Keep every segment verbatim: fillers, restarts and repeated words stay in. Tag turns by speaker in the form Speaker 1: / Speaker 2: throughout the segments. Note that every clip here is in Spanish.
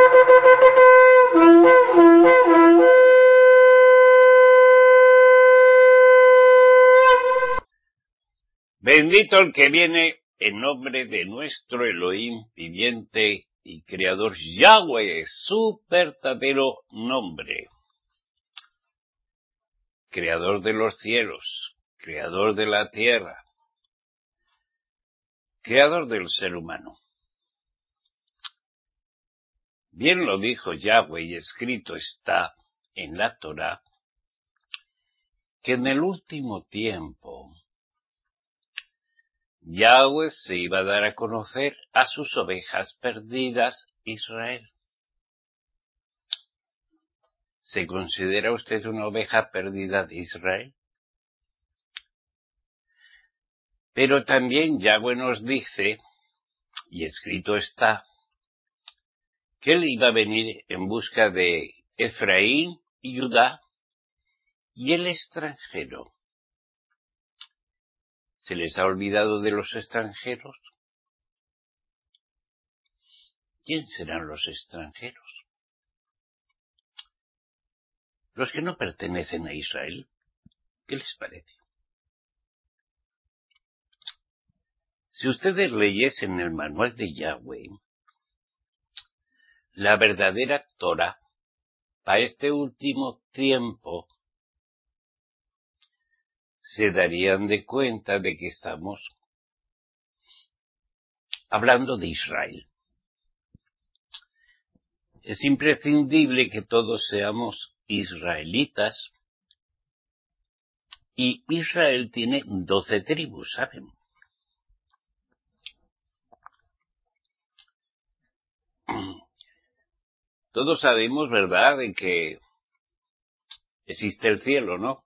Speaker 1: Bendito el que viene en nombre de nuestro Elohim viviente y creador Yahweh, su verdadero nombre. Creador de los cielos, creador de la tierra, creador del ser humano. Bien lo dijo Yahweh y escrito está en la Torá, que en el último tiempo Yahweh se iba a dar a conocer a sus ovejas perdidas, Israel. ¿Se considera usted una oveja perdida de Israel? Pero también Yahweh nos dice, y escrito está, que él iba a venir en busca de Efraín y Judá y el extranjero. ¿Se les ha olvidado de los extranjeros? ¿Quién serán los extranjeros? Los que no pertenecen a Israel. ¿Qué les parece? Si ustedes leyesen el manual de Yahweh, la verdadera Torá, para este último tiempo, se darían de cuenta de que estamos hablando de Israel. Es imprescindible que todos seamos israelitas, y Israel tiene doce tribus, ¿saben? Todos sabemos, ¿verdad?, de que existe el cielo, ¿no?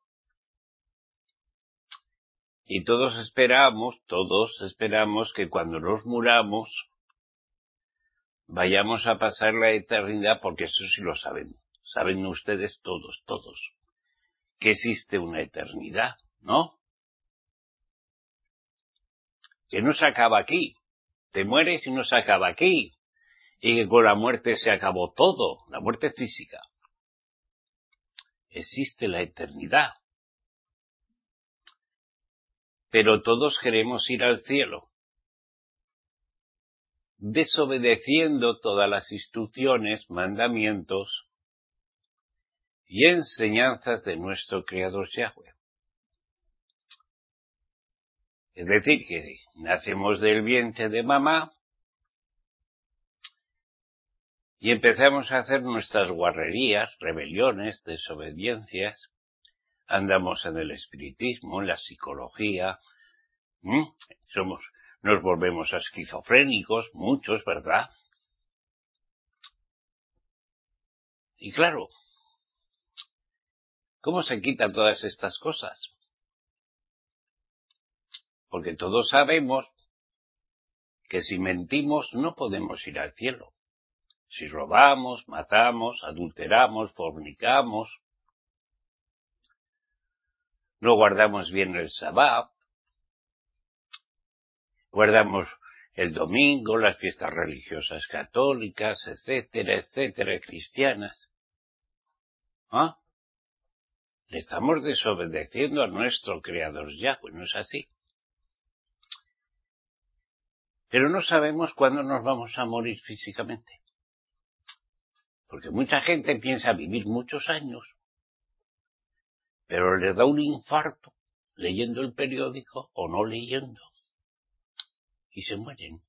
Speaker 1: Y todos esperamos, todos esperamos que cuando nos muramos vayamos a pasar la eternidad, porque eso sí lo saben. Saben ustedes todos, todos, que existe una eternidad, ¿no? Que no se acaba aquí. Te mueres y no se acaba aquí. Y que con la muerte se acabó todo, la muerte física. Existe la eternidad. Pero todos queremos ir al cielo, desobedeciendo todas las instrucciones, mandamientos y enseñanzas de nuestro Creador Yahweh. Es decir, que nacemos del vientre de mamá y empezamos a hacer nuestras guarrerías, rebeliones, desobediencias. Andamos en el espiritismo, en la psicología. ¿Mm? Somos, nos volvemos esquizofrénicos, muchos, ¿verdad? Y claro, ¿cómo se quitan todas estas cosas? Porque todos sabemos que si mentimos no podemos ir al cielo. Si robamos, matamos, adulteramos, fornicamos, no guardamos bien el sabbat, guardamos el domingo, las fiestas religiosas católicas, etcétera, etcétera, cristianas. ¿Ah? Le estamos desobedeciendo a nuestro Creador Yahweh, ¿no es así? Pero no sabemos cuándo nos vamos a morir físicamente. Porque mucha gente piensa vivir muchos años, pero le da un infarto leyendo el periódico o no leyendo. Y se mueren.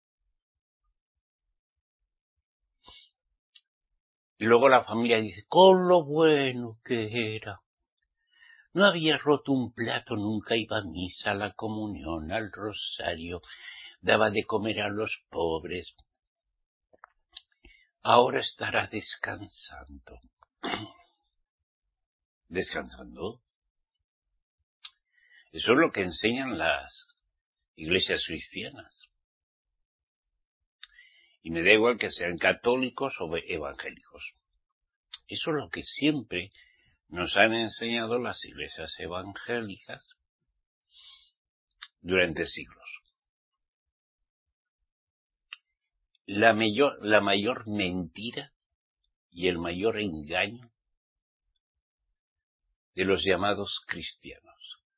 Speaker 1: Y luego la familia dice, con lo bueno que era. No había roto un plato, nunca iba a misa, a la comunión, al rosario, daba de comer a los pobres. Ahora estará descansando. ¿Descansando? Eso es lo que enseñan las iglesias cristianas. Y me da igual que sean católicos o evangélicos. Eso es lo que siempre nos han enseñado las iglesias evangélicas durante siglos. La mayor, la mayor mentira y el mayor engaño de los llamados cristianos.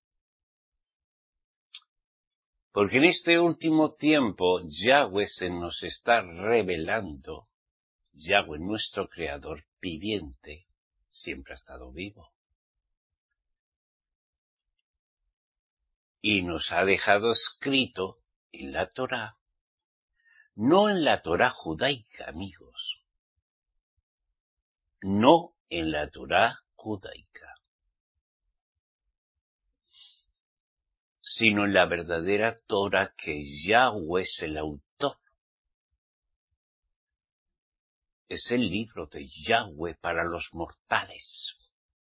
Speaker 1: Porque en este último tiempo Yahweh se nos está revelando, Yahweh nuestro Creador viviente, siempre ha estado vivo. Y nos ha dejado escrito en la Torá, no en la Torá judaica, amigos, no en la Torá judaica, sino en la verdadera Torá que Yahweh es el autor. Es el libro de Yahweh para los mortales.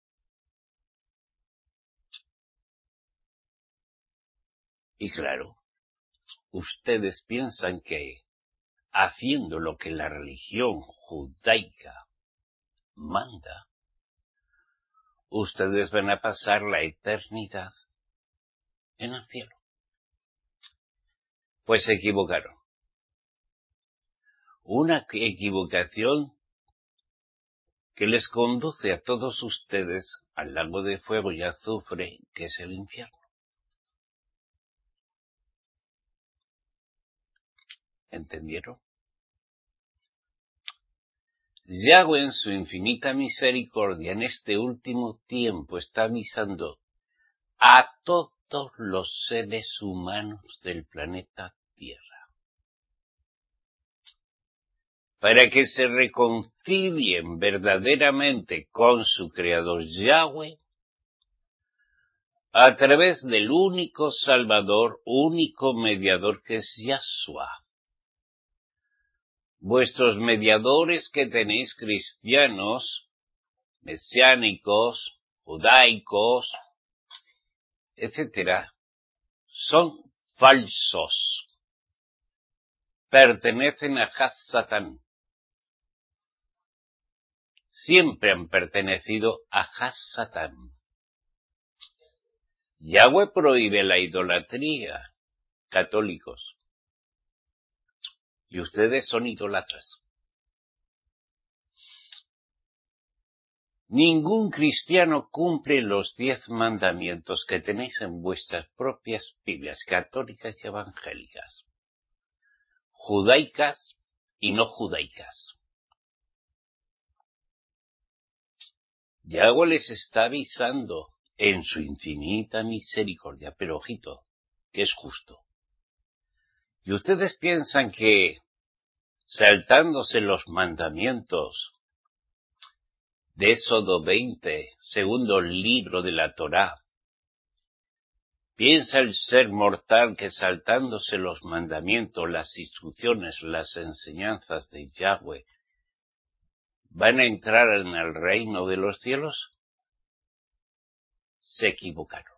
Speaker 1: Y claro, ustedes piensan que haciendo lo que la religión judaica manda, ustedes van a pasar la eternidad en el cielo. Pues se equivocaron. Una equivocación que les conduce a todos ustedes al lago de fuego y azufre, que es el infierno. ¿Entendieron? Yahweh en su infinita misericordia en este último tiempo está avisando a todos los seres humanos del planeta Tierra para que se reconcilien verdaderamente con su Creador Yahweh a través del único Salvador, único mediador que es Yahshua. Vuestros mediadores que tenéis cristianos, mesiánicos, judaicos, etcétera, son falsos. Pertenecen a Has-Satán. Siempre han pertenecido a Has-Satán. Yahweh prohíbe la idolatría, católicos. Y ustedes son idólatras. Ningún cristiano cumple los diez mandamientos que tenéis en vuestras propias Biblias católicas y evangélicas, judaicas y no judaicas. Yahweh les está avisando en su infinita misericordia, pero ojito, que es justo. Y ustedes piensan que, saltándose los mandamientos de Éxodo veinte, segundo libro de la Torá, piensa el ser mortal que saltándose los mandamientos, las instrucciones, las enseñanzas de Yahweh, van a entrar en el reino de los cielos. Se equivocaron.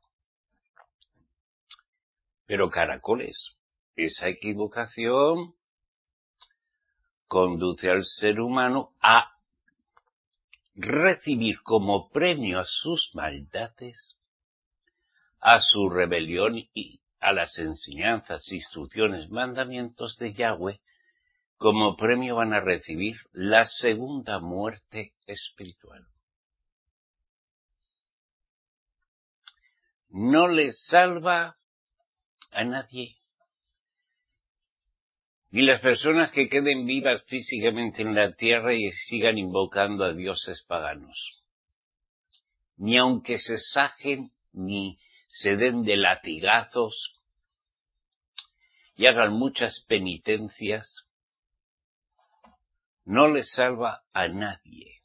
Speaker 1: Pero caracoles, esa equivocación conduce al ser humano a recibir como premio a sus maldades, a su rebelión y a las enseñanzas, instrucciones, mandamientos de Yahweh, como premio van a recibir la segunda muerte espiritual. No les salva a nadie. Ni las personas que queden vivas físicamente en la tierra y sigan invocando a dioses paganos. Ni aunque se sajen, ni se den de latigazos y hagan muchas penitencias, no les salva a nadie.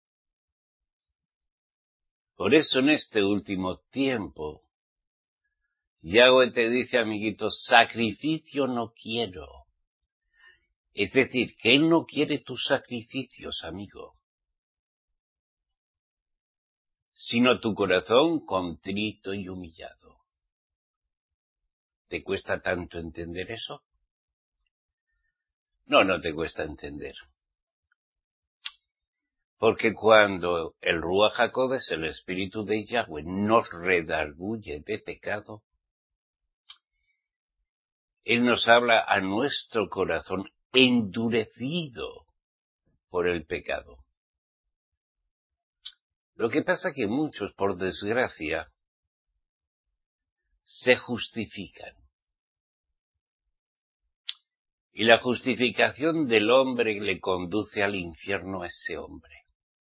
Speaker 1: Por eso en este último tiempo, Yahweh te dice, amiguito, sacrificio no quiero. Es decir, que Él no quiere tus sacrificios, amigo, sino tu corazón contrito y humillado. ¿Te cuesta tanto entender eso? No, no te cuesta entender. Porque cuando el Ruach HaKodesh, el Espíritu de Yahweh, nos redarguye de pecado, Él nos habla a nuestro corazón endurecido por el pecado. Lo que pasa es que muchos, por desgracia, se justifican. Y la justificación del hombre le conduce al infierno a ese hombre.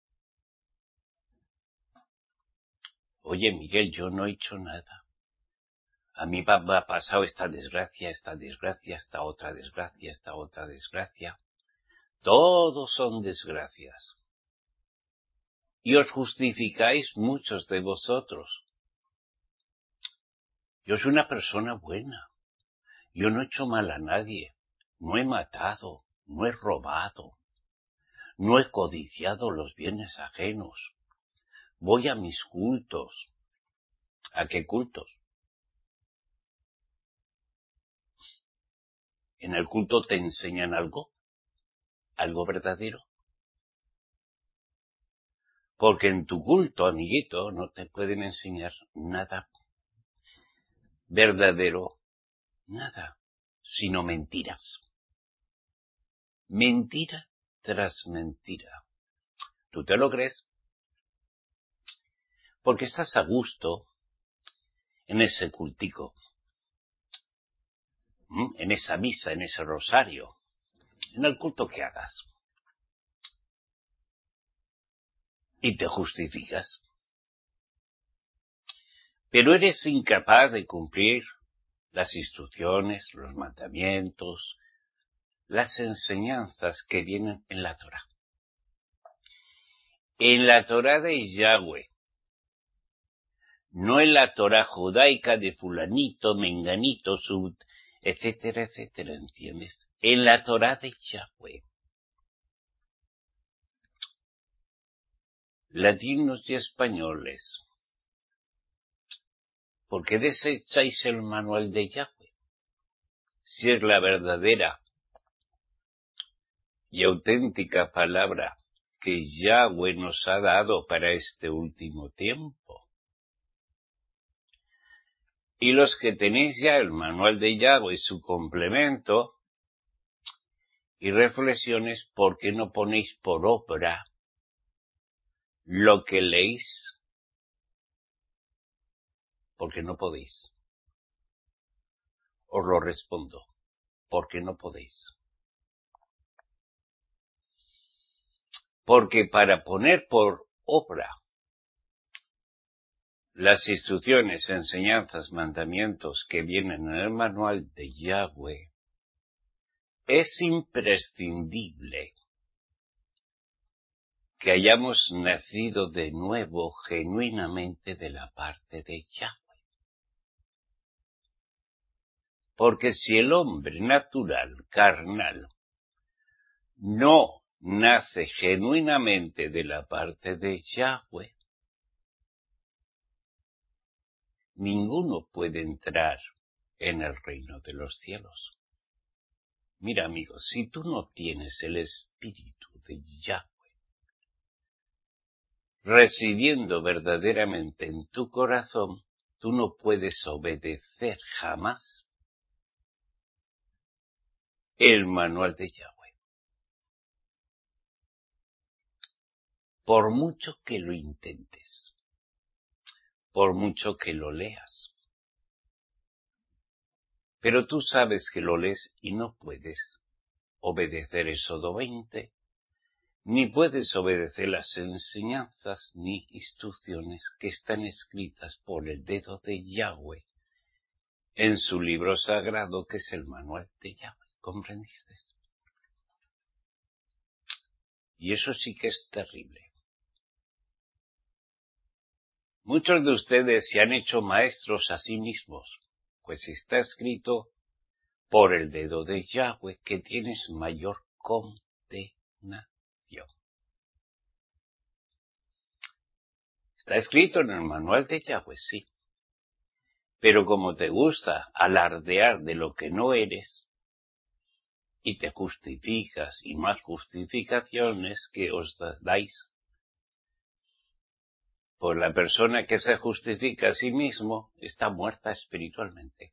Speaker 1: Oye, Miguel, yo no he hecho nada. A mí me ha pasado esta desgracia, esta desgracia, esta otra desgracia, esta otra desgracia. Todos son desgracias. Y os justificáis muchos de vosotros. Yo soy una persona buena. Yo no he hecho mal a nadie. No he matado, no he robado. No he codiciado los bienes ajenos. Voy a mis cultos. ¿A qué cultos? ¿En el culto te enseñan algo? ¿Algo verdadero? Porque en tu culto, amiguito, no te pueden enseñar nada verdadero, nada, sino mentiras. Mentira tras mentira. ¿Tú te lo crees? Porque estás a gusto en ese cultico, en esa misa, en ese rosario, en el culto que hagas. Y te justificas. Pero eres incapaz de cumplir las instrucciones, los mandamientos, las enseñanzas que vienen en la Torá. En la Torá de Yahweh, no en la Torá judaica de fulanito, menganito, sud, etcétera, etcétera, ¿entiendes? En la Torá de Yahweh. Latinos y españoles, ¿por qué desecháis el manual de Yahweh? Si es la verdadera y auténtica palabra que Yahweh nos ha dado para este último tiempo. Y los que tenéis ya el manual de Yahweh y su complemento y reflexiones, ¿por qué no ponéis por obra lo que leéis? Porque no podéis. Os lo respondo, porque no podéis. Porque para poner por obra las instrucciones, enseñanzas, mandamientos que vienen en el manual de Yahweh, es imprescindible que hayamos nacido de nuevo genuinamente de la parte de Yahweh. Porque si el hombre natural, carnal, no nace genuinamente de la parte de Yahweh, ninguno puede entrar en el reino de los cielos. Mira, amigo, si tú no tienes el espíritu de Yahweh residiendo verdaderamente en tu corazón, tú no puedes obedecer jamás el manual de Yahweh. Por mucho que lo intentes, por mucho que lo leas. Pero tú sabes que lo lees y no puedes obedecer Éxodo veinte, ni puedes obedecer las enseñanzas ni instrucciones que están escritas por el dedo de Yahweh en su libro sagrado, que es el manual de Yahweh. ¿Comprendiste? Y eso sí que es terrible. Muchos de ustedes se han hecho maestros a sí mismos, pues está escrito por el dedo de Yahweh que tienes mayor condenación. Está escrito en el manual de Yahweh, sí. Pero como te gusta alardear de lo que no eres, y te justificas y más justificaciones que os dais, pues la persona que se justifica a sí mismo está muerta espiritualmente.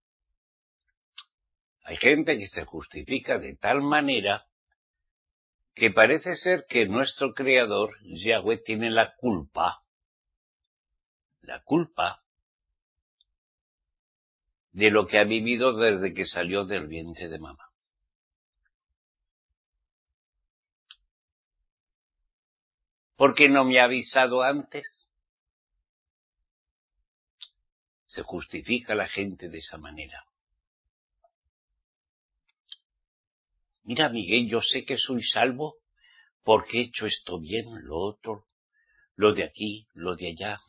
Speaker 1: Hay gente que se justifica de tal manera que parece ser que nuestro Creador, Yahweh, tiene la culpa, la culpa de lo que ha vivido desde que salió del vientre de mamá. ¿Por qué no me ha avisado antes? Se justifica la gente de esa manera. Mira, Miguel, yo sé que soy salvo porque he hecho esto bien, lo otro, lo de aquí, lo de allá.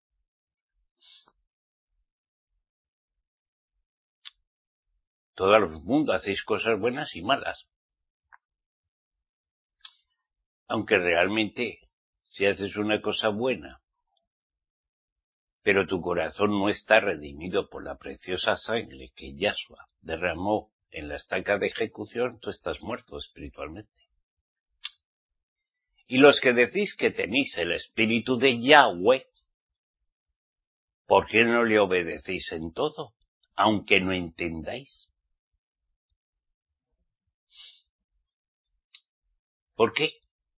Speaker 1: Todo el mundo hacéis cosas buenas y malas. Aunque realmente, si haces una cosa buena, pero tu corazón no está redimido por la preciosa sangre que Yahshua derramó en la estaca de ejecución, tú estás muerto espiritualmente. Y los que decís que tenéis el espíritu de Yahweh, ¿por qué no le obedecéis en todo, aunque no entendáis? ¿Por qué?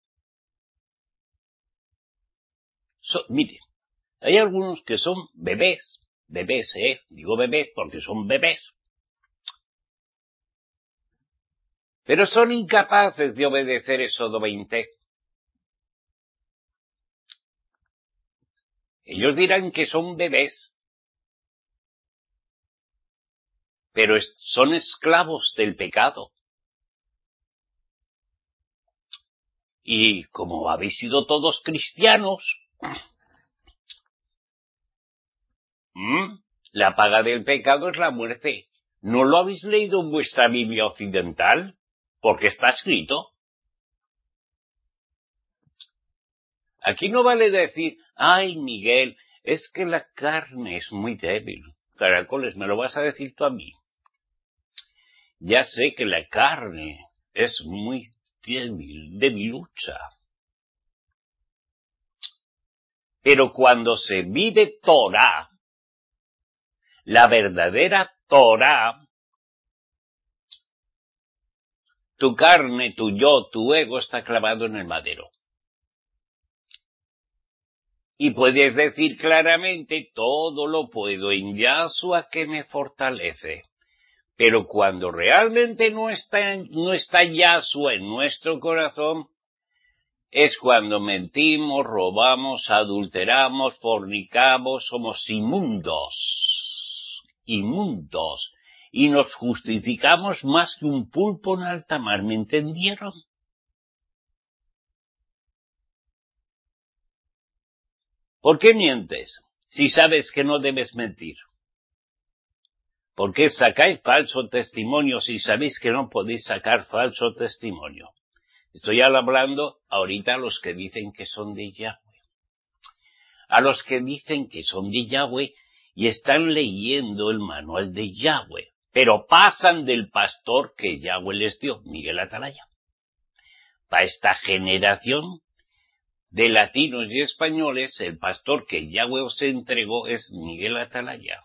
Speaker 1: So, miren, hay algunos que son bebés, bebés, ¿eh? Digo bebés porque son bebés. Pero son incapaces de obedecer Éxodo veinte. Ellos dirán que son bebés, pero son esclavos del pecado. Y como habéis sido todos cristianos, ¿Mm? La paga del pecado es la muerte. ¿No lo habéis leído en vuestra Biblia occidental? Porque está escrito. Aquí no vale decir, ay, Miguel, es que la carne es muy débil. Caracoles, ¿me lo vas a decir tú a mí? Ya sé que la carne es muy débil, debilucha. Pero cuando se vive Torah, la verdadera Torah, tu carne, tu yo, tu ego está clavado en el madero. Y puedes decir claramente, todo lo puedo en Yahshua que me fortalece. Pero cuando realmente no está, no está Yahshua en nuestro corazón, es cuando mentimos, robamos, adulteramos, fornicamos, somos inmundos, inmundos, y nos justificamos más que un pulpo en alta mar, ¿me entendieron? ¿Por qué mientes si sabes que no debes mentir? ¿Por qué sacáis falso testimonio si sabéis que no podéis sacar falso testimonio? Estoy hablando ahorita a los que dicen que son de Yahweh. A los que dicen que son de Yahweh y están leyendo el manual de Yahweh, pero pasan del pastor que Yahweh les dio, Miguel Atalaya. Para esta generación de latinos y españoles, el pastor que Yahweh os entregó es Miguel Atalaya.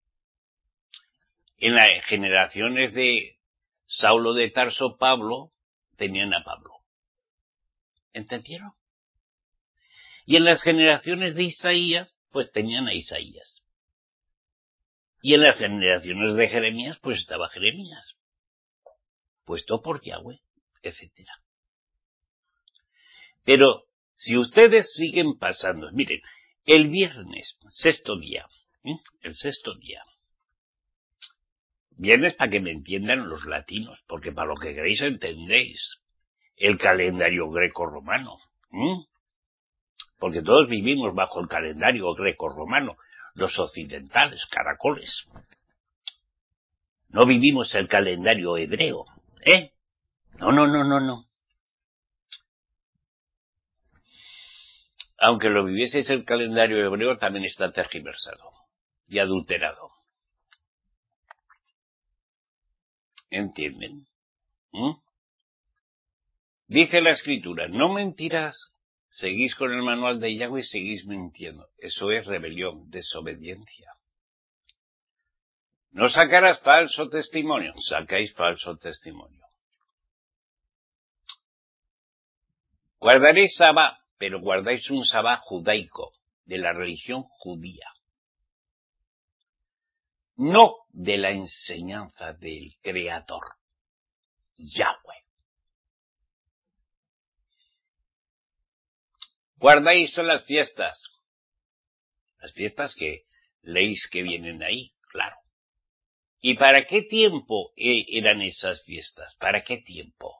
Speaker 1: En las generaciones de Saulo de Tarso, Pablo, tenían a Pablo. ¿Entendieron? Y en las generaciones de Isaías, pues tenían a Isaías. Y en las generaciones de Jeremías, pues estaba Jeremías, puesto por Yahweh, etcétera. Pero si ustedes siguen pasando, miren, el viernes, sexto día, ¿eh? el sexto día, viernes para que me entiendan los latinos, porque para lo que queréis entendéis el calendario greco-romano, ¿eh? porque todos vivimos bajo el calendario greco-romano, los occidentales, caracoles. No vivimos el calendario hebreo, ¿eh? No, no, no, no, no. Aunque lo vivieseis el calendario hebreo, también está tergiversado y adulterado. ¿Entienden? ¿Mm? Dice la Escritura, no mentirás. Seguís con el manual de Yahweh y seguís mintiendo. Eso es rebelión, desobediencia. No sacarás falso testimonio. Sacáis falso testimonio. Guardaréis Sabá, pero guardáis un Sabá judaico, de la religión judía, no de la enseñanza del Creador, Yahweh. Guardáis las fiestas, las fiestas que leéis que vienen ahí, claro. ¿Y para qué tiempo eran esas fiestas? ¿Para qué tiempo?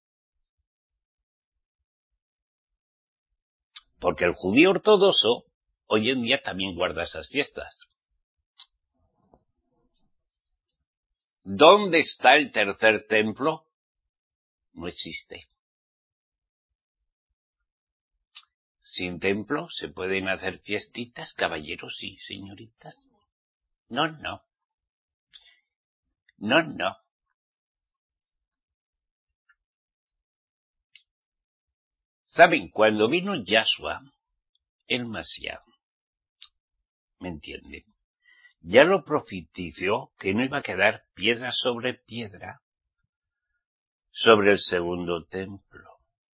Speaker 1: Porque el judío ortodoxo hoy en día también guarda esas fiestas. ¿Dónde está el tercer templo? No existe. Sin templo se pueden hacer fiestitas, caballeros y señoritas. No, no. No, no. ¿Saben? Cuando vino Yahshua, el Mashiach, ¿me entienden? Ya lo profetizó que no iba a quedar piedra sobre piedra sobre el segundo templo.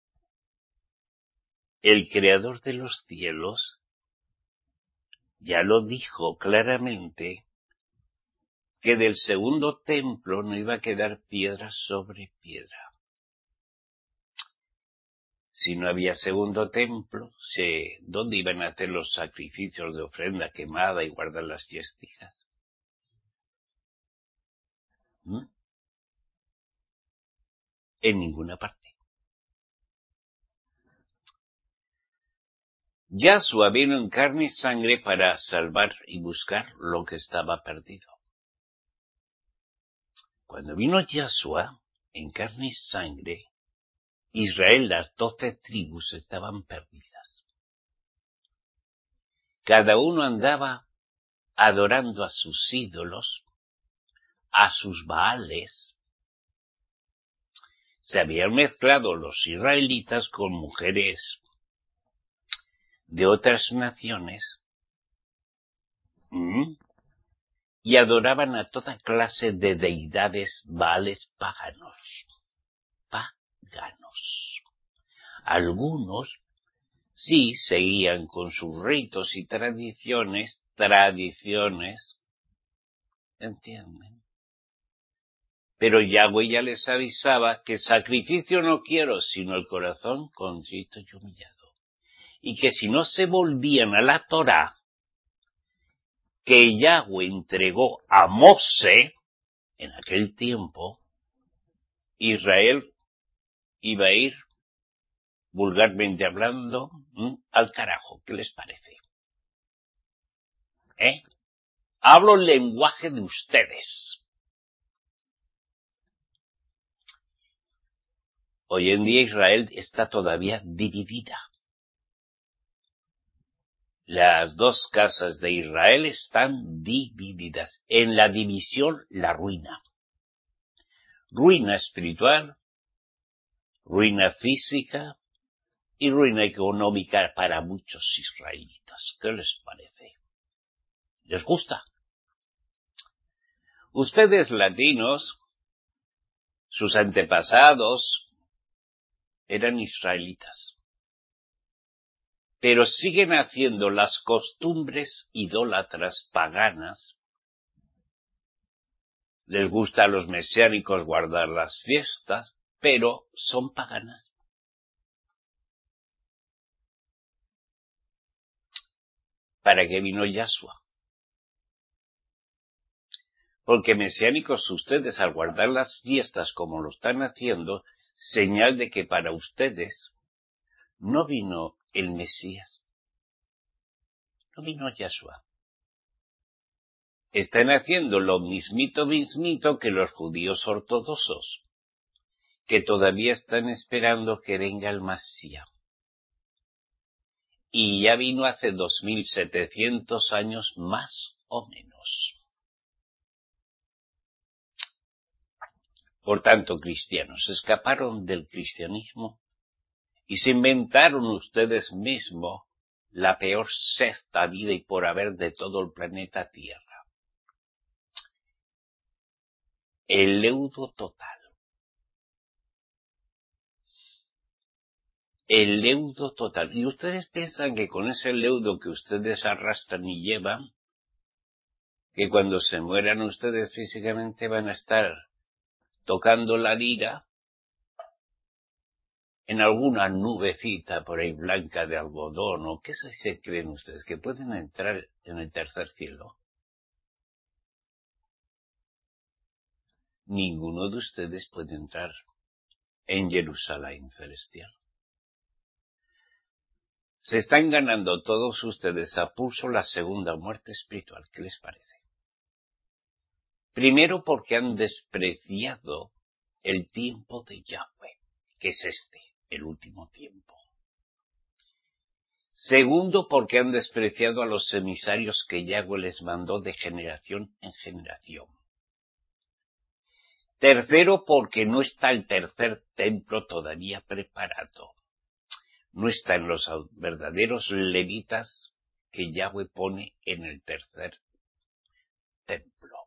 Speaker 1: El creador de los cielos ya lo dijo claramente que del segundo templo no iba a quedar piedra sobre piedra. Si no había segundo templo, ¿dónde iban a hacer los sacrificios de ofrenda quemada y guardar las fiestas? ¿Mm? En ninguna parte. Yahshua vino en carne y sangre para salvar y buscar lo que estaba perdido. Cuando vino Yahshua en carne y sangre, Israel, las doce tribus estaban perdidas. Cada uno andaba adorando a sus ídolos, a sus baales. Se habían mezclado los israelitas con mujeres de otras naciones ¿Mm? y adoraban a toda clase de deidades, baales paganos. Paganos. Algunos sí seguían con sus ritos y tradiciones, tradiciones, ¿entienden? Pero Yahweh ya les avisaba que sacrificio no quiero, sino el corazón contrito y humillado. Y que si no se volvían a la Torá, que Yahweh entregó a Moshe, en aquel tiempo, Israel iba a ir, vulgarmente hablando, ¿m? al carajo. ¿Qué les parece? ¿Eh? Hablo el lenguaje de ustedes. Hoy en día Israel está todavía dividida. Las dos casas de Israel están divididas. En la división, la ruina. Ruina espiritual, ruina física y ruina económica para muchos israelitas. ¿Qué les parece? ¿Les gusta? Ustedes latinos, sus antepasados, eran israelitas. Pero siguen haciendo las costumbres idólatras paganas. Les gusta a los mesiánicos guardar las fiestas, pero son paganas. ¿Para qué vino Yahshua? Porque mesiánicos ustedes, al guardar las fiestas como lo están haciendo, señal de que para ustedes no vino el Mesías. No vino Yahshua. Están haciendo lo mismito, mismito que los judíos ortodoxos, que todavía están esperando que venga el Mesías. Y ya vino hace dos mil setecientos años más o menos. Por tanto, cristianos, escaparon del cristianismo y se inventaron ustedes mismos la peor sexta vida y por haber de todo el planeta Tierra. El leudo total. el leudo total. Y ustedes piensan que con ese leudo que ustedes arrastran y llevan, que cuando se mueran ustedes físicamente van a estar tocando la lira en alguna nubecita por ahí blanca de algodón, o qué se creen ustedes, que pueden entrar en el tercer cielo. Ninguno de ustedes puede entrar en Jerusalén celestial. Se están ganando todos ustedes a pulso la segunda muerte espiritual. ¿Qué les parece? Primero, porque han despreciado el tiempo de Yahweh, que es este, el último tiempo. Segundo, porque han despreciado a los emisarios que Yahweh les mandó de generación en generación. Tercero, porque no está el tercer templo todavía preparado. No están los verdaderos levitas que Yahweh pone en el tercer templo.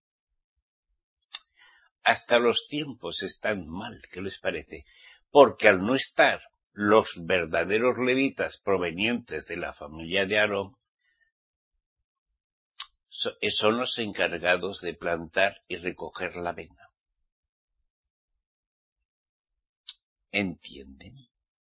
Speaker 1: Hasta los tiempos están mal, ¿qué les parece? Porque al no estar los verdaderos levitas provenientes de la familia de Aarón, son los encargados de plantar y recoger la avena. ¿Entienden?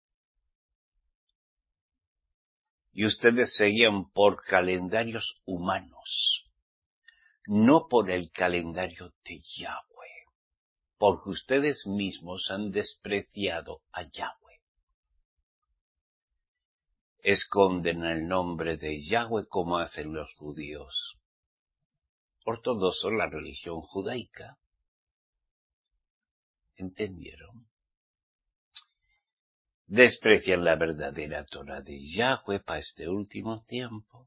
Speaker 1: Y ustedes seguían por calendarios humanos, no por el calendario de Yahweh, porque ustedes mismos han despreciado a Yahweh. Esconden el nombre de Yahweh como hacen los judíos ortodoxos, la religión judaica. ¿Entendieron? Desprecian la verdadera Torah de Yahweh para este último tiempo.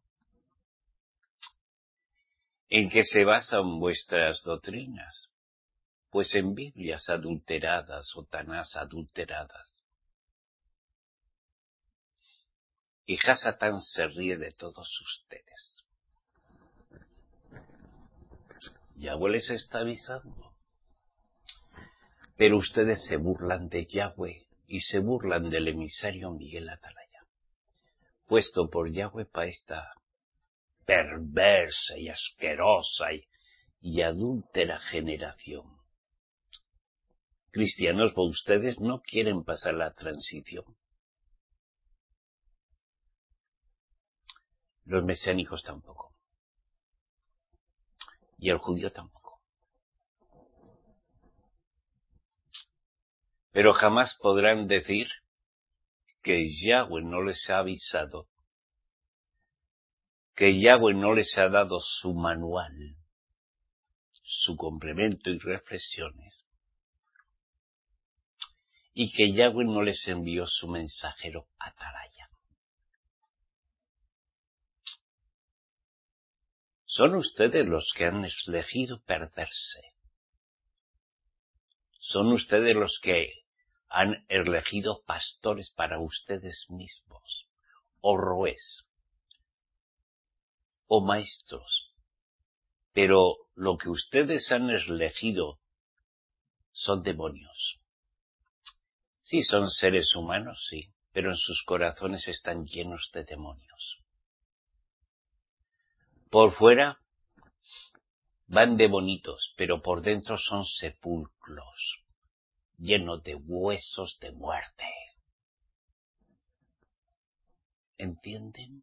Speaker 1: ¿En qué se basan vuestras doctrinas? Pues en Biblias adulteradas o Tanás adulteradas. Y Hasatán se ríe de todos ustedes. Yahweh les está avisando. Pero ustedes se burlan de Yahweh y se burlan del emisario Miguel Atalaya, puesto por Yahweh para esta perversa y asquerosa y, y adúltera generación. Cristianos, pues ustedes no quieren pasar la transición. Los mesiánicos tampoco. Y el judío tampoco. Pero jamás podrán decir que Yahweh no les ha avisado, que Yahweh no les ha dado su manual, su complemento y reflexiones, y que Yahweh no les envió su mensajero Atalaya. Son ustedes los que han elegido perderse. Son ustedes los que han elegido pastores para ustedes mismos, o roes, o maestros. Pero lo que ustedes han elegido son demonios. Sí, son seres humanos, sí, pero en sus corazones están llenos de demonios. Por fuera van de bonitos, pero por dentro son sepulcros, llenos de huesos de muerte. ¿Entienden?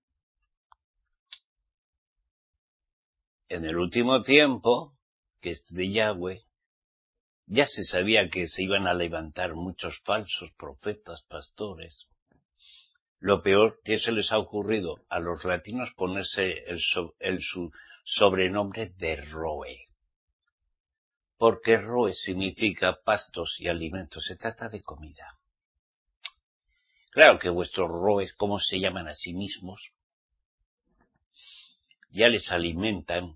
Speaker 1: En el último tiempo, que es de Yahweh, ya se sabía que se iban a levantar muchos falsos profetas, pastores. Lo peor que se les ha ocurrido a los latinos ponerse el, so, el su sobrenombre de Roe. Porque Roe significa pastos y alimentos, se trata de comida. Claro que vuestros Roes, como se llaman a sí mismos, ya les alimentan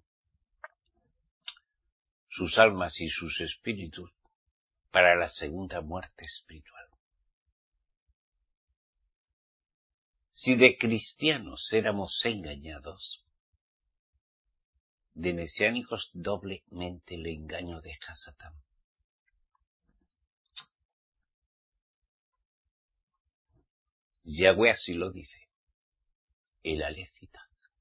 Speaker 1: sus almas y sus espíritus para la segunda muerte espiritual. Si de cristianos éramos engañados, de mesiánicos doblemente el engaño de Hasatán. Yahweh así lo dice. El Alecita.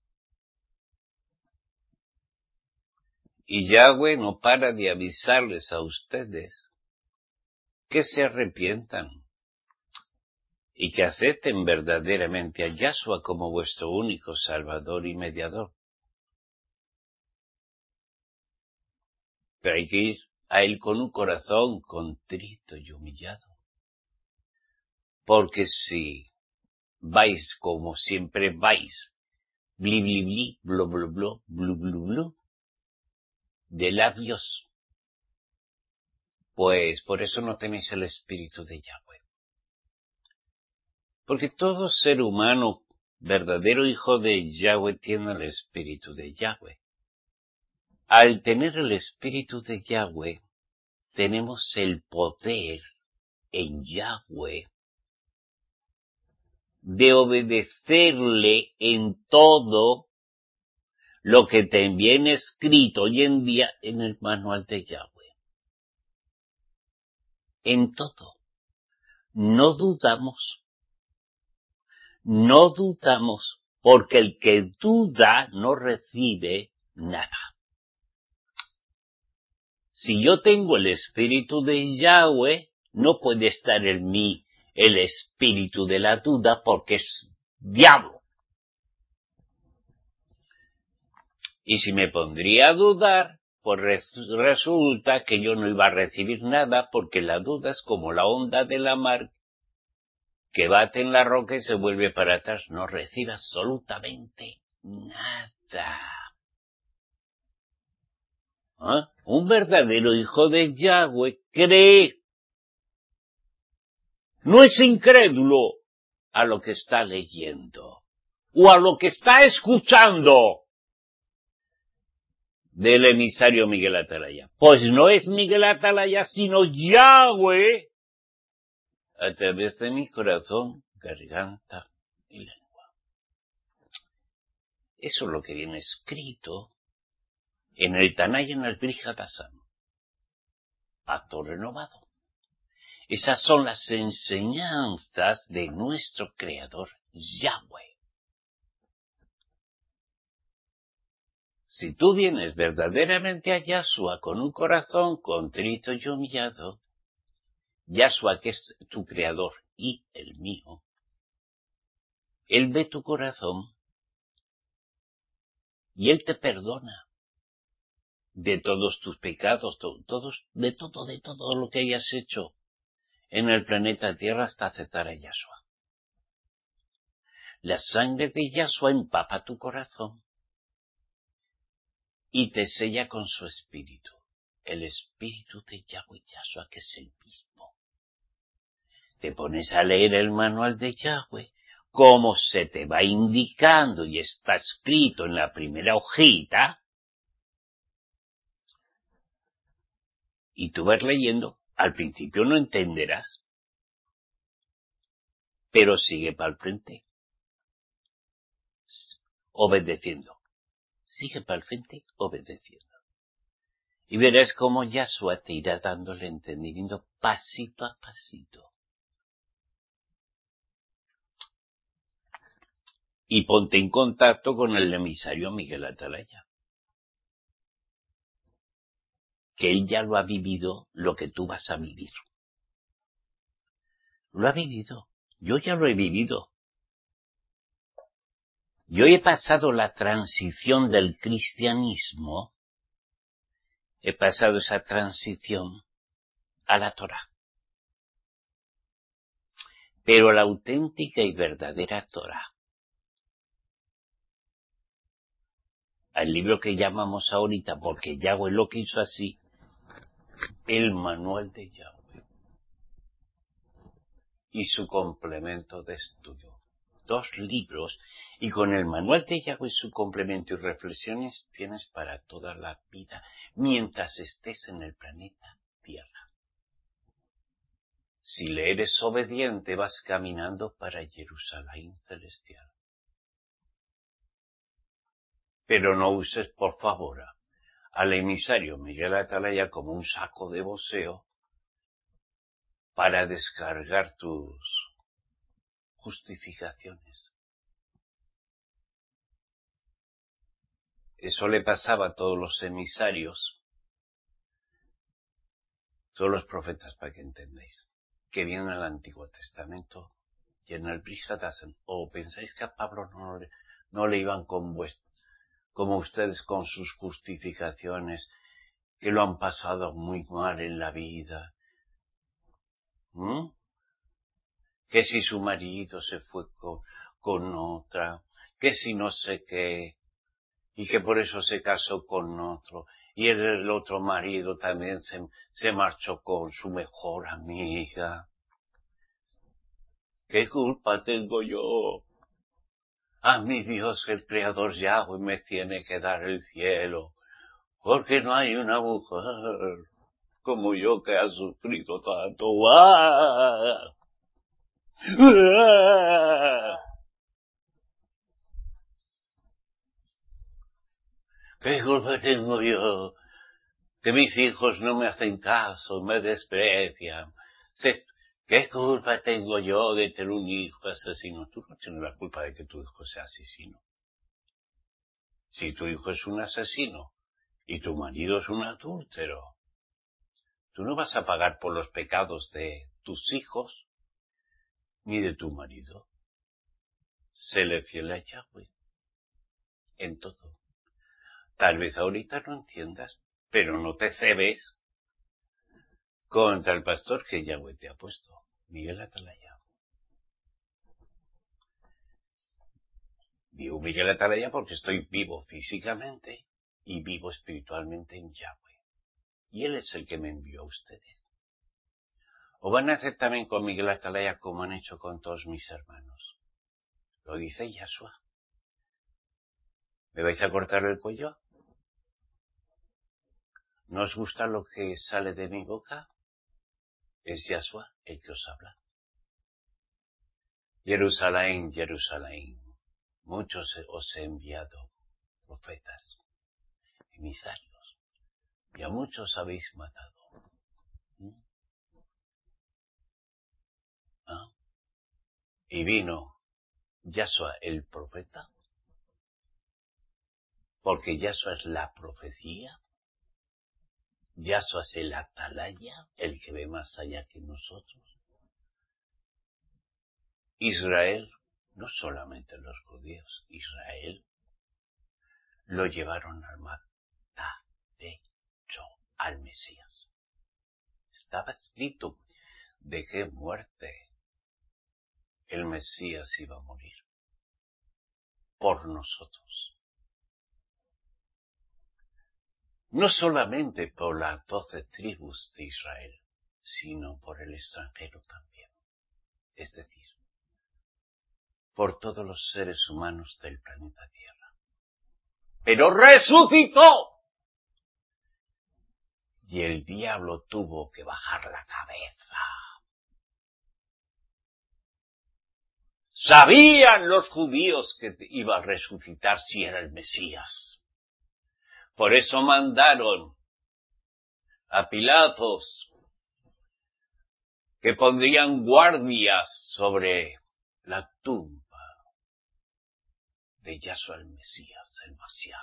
Speaker 1: Y Yahweh no para de avisarles a ustedes que se arrepientan y que acepten verdaderamente a Yahshua como vuestro único Salvador y Mediador. Pero hay que ir a Él con un corazón contrito y humillado. Porque si vais como siempre vais, bli bli bli, blo blo blo, blu blu blu, de labios, pues por eso no tenéis el Espíritu de Yahweh. Porque todo ser humano, verdadero hijo de Yahweh, tiene el Espíritu de Yahweh. Al tener el Espíritu de Yahweh, tenemos el poder en Yahweh de obedecerle en todo lo que te viene escrito hoy en día en el manual de Yahweh. En todo. No dudamos. No dudamos, porque el que duda no recibe nada. Si yo tengo el espíritu de Yahweh, no puede estar en mí el espíritu de la duda, porque es diablo. Y si me pondría a dudar, pues resulta que yo no iba a recibir nada, porque la duda es como la onda de la mar que bate en la roca y se vuelve para atrás. No recibe absolutamente nada. ¿Ah? Un verdadero hijo de Yahweh cree. No es incrédulo a lo que está leyendo o a lo que está escuchando del emisario Miguel Atalaya. Pues no es Miguel Atalaya, sino Yahweh a través de mi corazón, garganta y lengua. Eso es lo que viene escrito en el Tanay, en el Brit Hadashah. Pacto renovado. Esas son las enseñanzas de nuestro Creador, Yahweh. Si tú vienes verdaderamente a Yahshua con un corazón contrito y humillado, Yahshua, que es tu Creador y el mío, Él ve tu corazón y Él te perdona de todos tus pecados, to- todos, de todo, de todo lo que hayas hecho en el planeta Tierra hasta aceptar a Yahshua. La sangre de Yahshua empapa tu corazón y te sella con su espíritu, el espíritu de Yahweh Yahshua, que es el mismo. Te pones a leer el manual de Yahweh, como se te va indicando y está escrito en la primera hojita, y tú vas leyendo. Al principio no entenderás, pero sigue para el frente, obedeciendo. Sigue para el frente, obedeciendo. Y verás cómo Yahshua te irá dando el entendimiento pasito a pasito. Y ponte en contacto con el emisario Miguel Atalaya, que él ya lo ha vivido, lo que tú vas a vivir. Lo ha vivido. Yo ya lo he vivido. Yo he pasado la transición del cristianismo, he pasado esa transición a la Torá. Pero la auténtica y verdadera Torá, al libro que llamamos ahorita, porque Yahweh lo quiso así, el manual de Yahweh y su complemento de estudio. Dos libros, y con el manual de Yahweh y su complemento y reflexiones tienes para toda la vida, mientras estés en el planeta Tierra. Si le eres obediente, vas caminando para Jerusalén celestial. Pero no uses, por favor, al emisario Miguel Atalaya como un saco de boxeo para descargar tus justificaciones. Eso le pasaba a todos los emisarios, todos los profetas, para que entendáis, que vienen al Antiguo Testamento y en el Brihadasan. ¿O pensáis que a Pablo no le, no le iban con vuest, como ustedes con sus justificaciones, que lo han pasado muy mal en la vida? ¿Mm? Que si su marido se fue con, con otra, que si no sé qué, y que por eso se casó con otro, y el, el otro marido también se, se marchó con su mejor amiga. ¿Qué culpa tengo yo? A mi Dios, el Creador Yahweh, me tiene que dar el cielo, porque no hay una mujer como yo que ha sufrido tanto. ¡Ah! ¡Ah! ¿Qué culpa tengo yo? Que mis hijos no me hacen caso, me desprecian. ¿Qué culpa tengo yo de tener un hijo asesino? Tú no tienes la culpa de que tu hijo sea asesino. Si tu hijo es un asesino y tu marido es un adúltero, tú no vas a pagar por los pecados de tus hijos ni de tu marido. Séle fiel a Yahweh en todo. Tal vez ahorita no entiendas, pero no te cebes contra el pastor que Yahweh te ha puesto, Miguel Atalaya. Digo Miguel Atalaya porque estoy vivo físicamente y vivo espiritualmente en Yahweh. Y Él es el que me envió a ustedes. O van a hacer también con Miguel Atalaya como han hecho con todos mis hermanos. Lo dice Yahshua. ¿Me vais a cortar el cuello? ¿No os gusta lo que sale de mi boca? Es Yahshua el que os habla. Jerusalén, Jerusalén, muchos os he enviado profetas, emisarios, y a muchos habéis matado. ¿Mm? ¿Ah? Y vino Yahshua el profeta, porque Yahshua es la profecía, Yahshua es el atalaya, el que ve más allá que nosotros. Israel, no solamente los judíos, Israel lo llevaron al matadero, al Mesías. Estaba escrito de qué muerte el Mesías iba a morir por nosotros. No solamente por las doce tribus de Israel, sino por el extranjero también. Es decir, por todos los seres humanos del planeta Tierra. ¡Pero resucitó! Y el diablo tuvo que bajar la cabeza. Sabían los judíos que iba a resucitar si era el Mesías. Por eso mandaron a Pilatos que pondrían guardias sobre la tumba de Yahshua el Mesías, el Mashiach.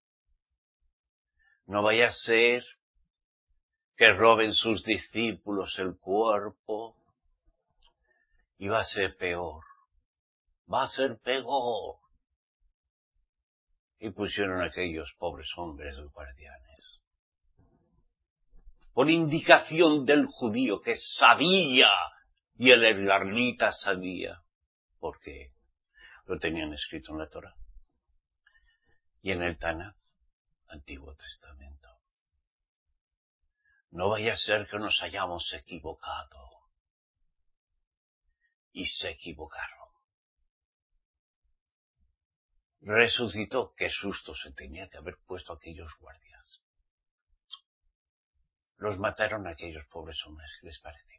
Speaker 1: No vaya a ser que roben sus discípulos el cuerpo y va a ser peor. Va a ser peor. Y pusieron a aquellos pobres hombres guardianes. Por indicación del judío que sabía, y el israelita sabía, porque lo tenían escrito en la Torá y en el Tanaj, Antiguo Testamento. No vaya a ser que nos hayamos equivocado. Y se equivocaron. Resucitó. Qué susto se tenía que haber puesto aquellos guardias. Los mataron a aquellos pobres hombres, ¿qué les parece?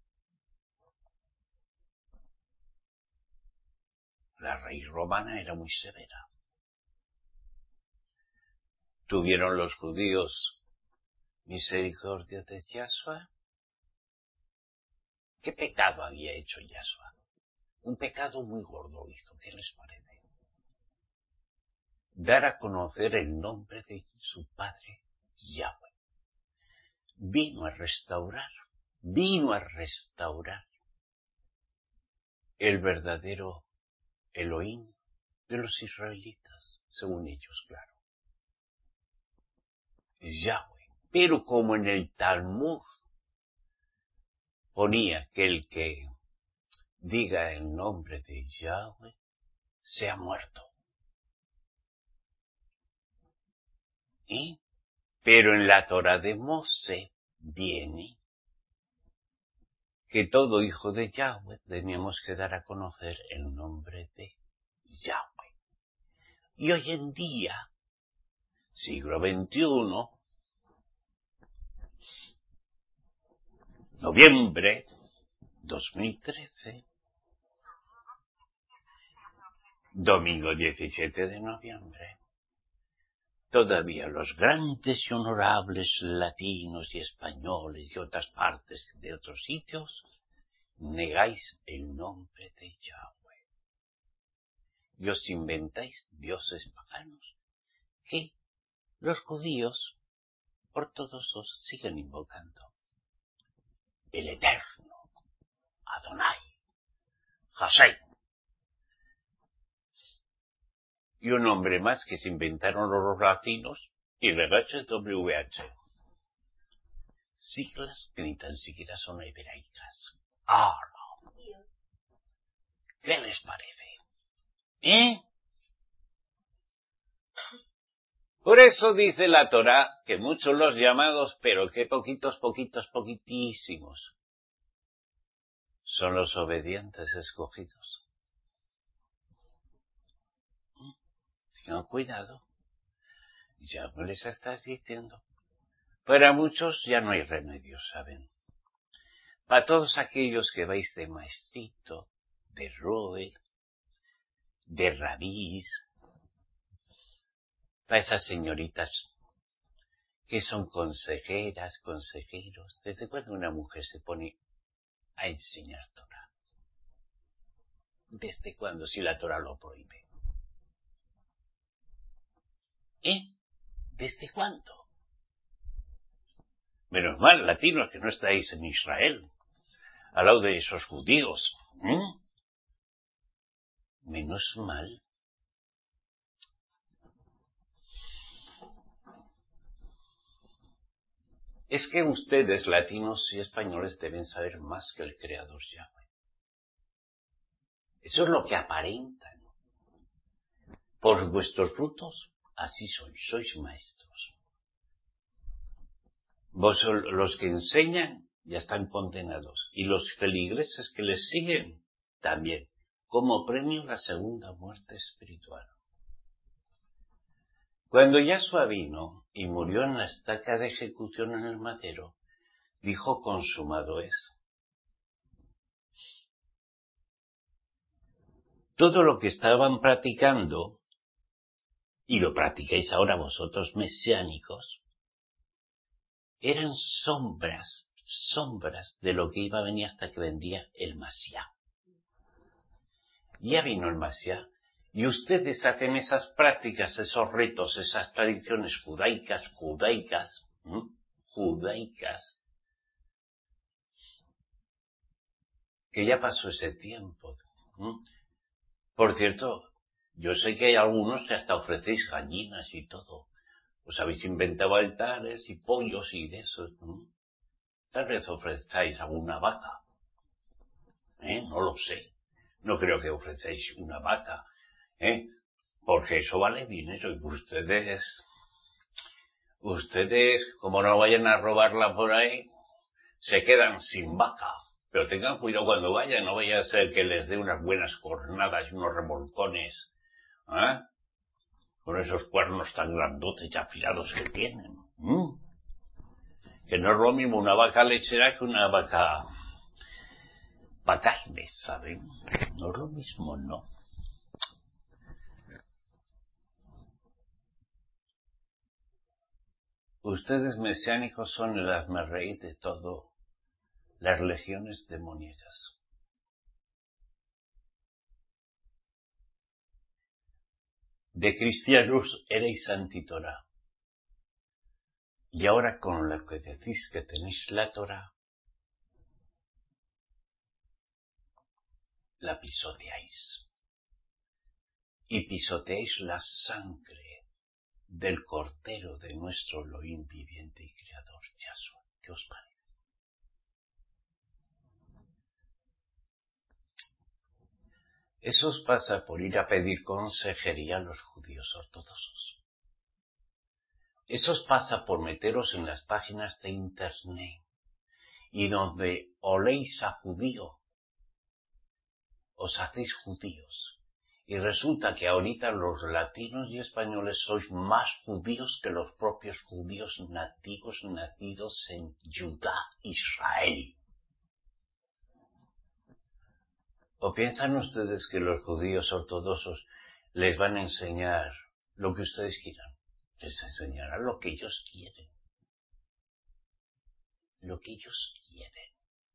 Speaker 1: La ley romana era muy severa. ¿Tuvieron los judíos misericordia de Yahshua? ¿Qué pecado había hecho Yahshua? Un pecado muy gordo hizo, ¿qué les parece? Dar a conocer el nombre de su Padre, Yahweh. Vino a restaurar, vino a restaurar el verdadero Elohim de los israelitas, según ellos, claro. Yahweh. Pero como en el Talmud ponía que el que diga el nombre de Yahweh sea muerto. ¿Y? Pero en la Torah de Moshe viene que todo hijo de Yahweh teníamos que dar a conocer el nombre de Yahweh. Y hoy en día, siglo veintiuno, noviembre dos mil trece, domingo diecisiete de noviembre, todavía los grandes y honorables latinos y españoles y otras partes de otros sitios negáis el nombre de Yahweh. Y os inventáis dioses paganos que los judíos ortodoxos siguen invocando. El Eterno, Adonai, Hashem. Y un nombre más que se inventaron los latinos, y el H W H. Siglas que ni tan siquiera son hebraicas. Ah, no. ¿Qué les parece? ¿Eh? Por eso dice la Torá que muchos los llamados, pero que poquitos, poquitos, poquitísimos son los obedientes escogidos. Tengan cuidado. Ya no les estás diciendo. Para muchos ya no hay remedio, ¿saben? Para todos aquellos que vais de maestrito, de roe, de rabís, para esas señoritas que son consejeras, consejeros. ¿Desde cuándo una mujer se pone a enseñar Torah? ¿Desde cuándo? Si la Torah lo prohíbe. ¿Eh? ¿Desde cuándo? Menos mal, latinos, que no estáis en Israel, al lado de esos judíos. ¿Mm? Menos mal. Es que ustedes, latinos y españoles, deben saber más que el Creador Yahweh. Eso es lo que aparentan. Por vuestros frutos, así sois, sois maestros. Vos, los que enseñan, ya están condenados. Y los feligreses que les siguen, también. Como premio, la segunda muerte espiritual. Cuando Yahshua vino y murió en la estaca de ejecución en el madero, dijo: consumado es. Todo lo que estaban practicando, y lo practicáis ahora vosotros mesiánicos, eran sombras, sombras de lo que iba a venir hasta que vendría el Mashiach. Ya vino el Mashiach, y ustedes hacen esas prácticas, esos ritos, esas tradiciones judaicas, judaicas, ¿eh? judaicas, que ya pasó ese tiempo. ¿eh? Por cierto, yo sé que hay algunos que hasta ofrecéis gallinas y todo. Os habéis inventado altares y pollos y de eso. ¿no? Tal vez ofrezcáis alguna vaca. ¿Eh? No lo sé. No creo que ofrecéis una vaca. ¿Eh? Porque eso vale dinero. Y ustedes, ustedes, como no vayan a robarla por ahí, se quedan sin vaca. Pero tengan cuidado cuando vayan. No vaya a ser que les dé unas buenas cornadas y unos revolcones. ¿Eh? Con esos cuernos tan grandotes y afilados que tienen. ¿Mm? Que no es lo mismo una vaca lechera que una vaca para carne, ¿saben? No es lo mismo, no. Ustedes mesiánicos son el hazmerreír de todo las legiones demoníacas. de cristianos erais anti-Torah. Y ahora con lo que decís que tenéis la Torah, la pisoteáis. Y pisoteáis la sangre del Cordero de nuestro Elohim viviente y Creador, Yahshua. ¿Qué os parece? Eso os pasa por ir a pedir consejería a los judíos ortodoxos. Eso os pasa por meteros en las páginas de internet y donde oléis a judío, os hacéis judíos. Y resulta que ahorita los latinos y españoles sois más judíos que los propios judíos nativos nacidos en Judá, Israel. ¿O piensan ustedes que los judíos ortodoxos les van a enseñar lo que ustedes quieran? Les enseñarán lo que ellos quieren. Lo que ellos quieren.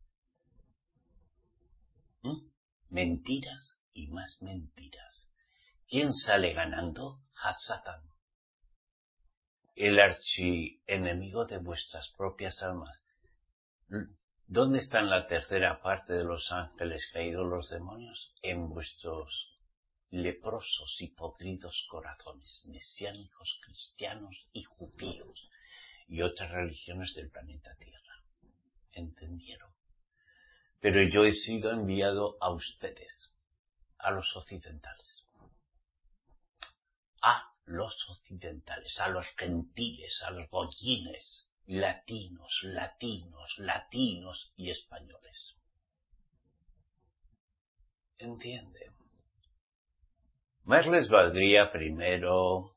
Speaker 1: ¿Mm? Mentiras y más mentiras. ¿Quién sale ganando? Hasatán. El archienemigo de vuestras propias almas. ¿Dónde están la tercera parte de los ángeles caídos, los demonios? En vuestros leprosos y podridos corazones, mesiánicos, cristianos y judíos, y otras religiones del planeta Tierra. ¿Entendieron? Pero yo he sido enviado a ustedes, a los occidentales. A los occidentales, a los gentiles, a los goyines, latinos, latinos, latinos y españoles. ¿Entienden? Más les valdría primero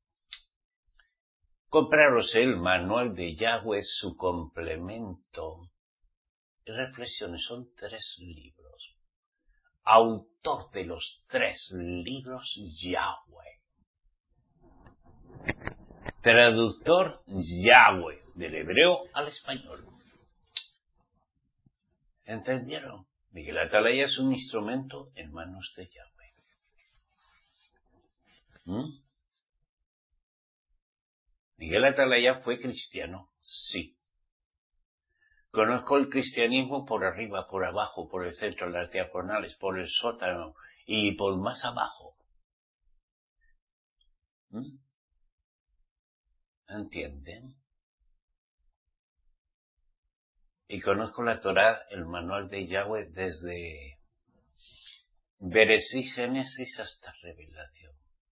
Speaker 1: compraros el manual de Yahweh, su complemento. Y reflexiones, son tres libros. Autor de los tres libros, Yahweh. Traductor, Yahweh, del hebreo al español. ¿Entendieron? Miguel Atalaya es un instrumento en manos de Yahweh. ¿Mm? Miguel Atalaya fue cristiano, sí. Conozco el cristianismo por arriba, por abajo, por el centro, las diagonales, por el sótano y por más abajo. ¿Mm? ¿Entienden? Y conozco la Torá, el manual de Yahweh, desde Bereshit, Génesis hasta Revelación.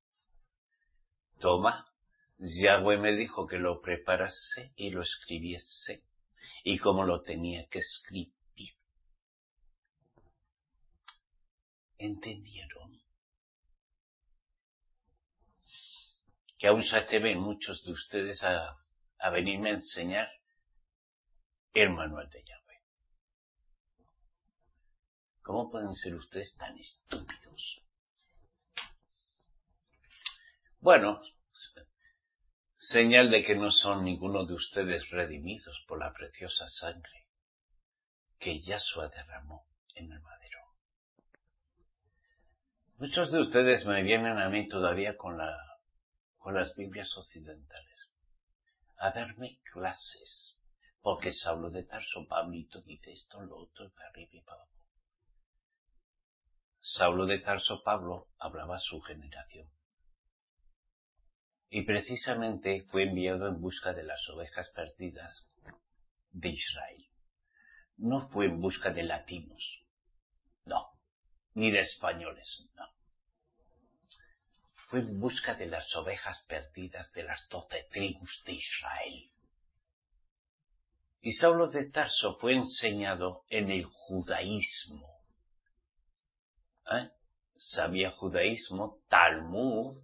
Speaker 1: Toma, Yahweh me dijo que lo preparase y lo escribiese, y como lo tenía que escribir. ¿Entendieron? Que aún se atreven muchos de ustedes a, a venirme a enseñar el manual de Yahweh. ¿Cómo pueden ser ustedes tan estúpidos? Bueno, señal de que no son ninguno de ustedes redimidos por la preciosa sangre que Yahshua derramó en el madero. Muchos de ustedes me vienen a mí todavía con la con las Biblias occidentales a darme clases, porque Saulo de Tarso, Pablito dice esto, lo otro, para arriba y para abajo. Saulo de Tarso, Pablo, hablaba a su generación. Y precisamente fue enviado en busca de las ovejas perdidas de Israel. No fue en busca de latinos, no, ni de españoles, no. Fue en busca de las ovejas perdidas de las doce tribus de Israel. Y Saulo de Tarso fue enseñado en el judaísmo. ¿Eh? Sabía judaísmo, Talmud,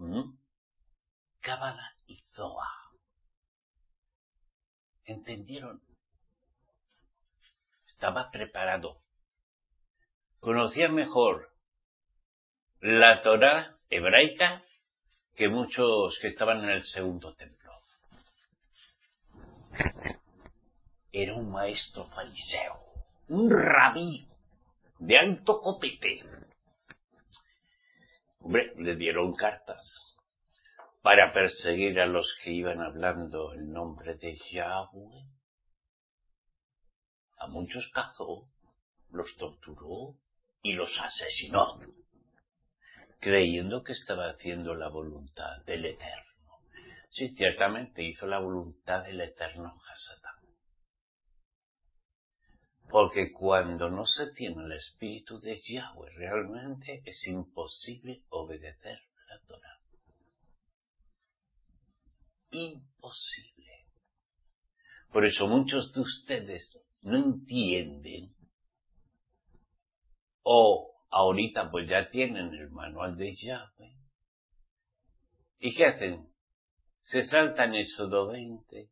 Speaker 1: Cábala y Zohar. ¿Entendieron? Estaba preparado. Conocía mejor la Torá hebraica que muchos que estaban en el segundo templo. Era un maestro fariseo, un rabí de alto copete. Hombre, le dieron cartas para perseguir a los que iban hablando el nombre de Yahweh. A muchos cazó, los torturó y los asesinó, creyendo que estaba haciendo la voluntad del Eterno. Sí, ciertamente hizo la voluntad del Eterno Hasatán. Porque cuando no se tiene el espíritu de Yahweh, realmente es imposible obedecer la Torah. Imposible. Por eso muchos de ustedes no entienden, o ahorita pues ya tienen el manual de Yahweh. ¿Y qué hacen? Se saltan Éxodo veinte,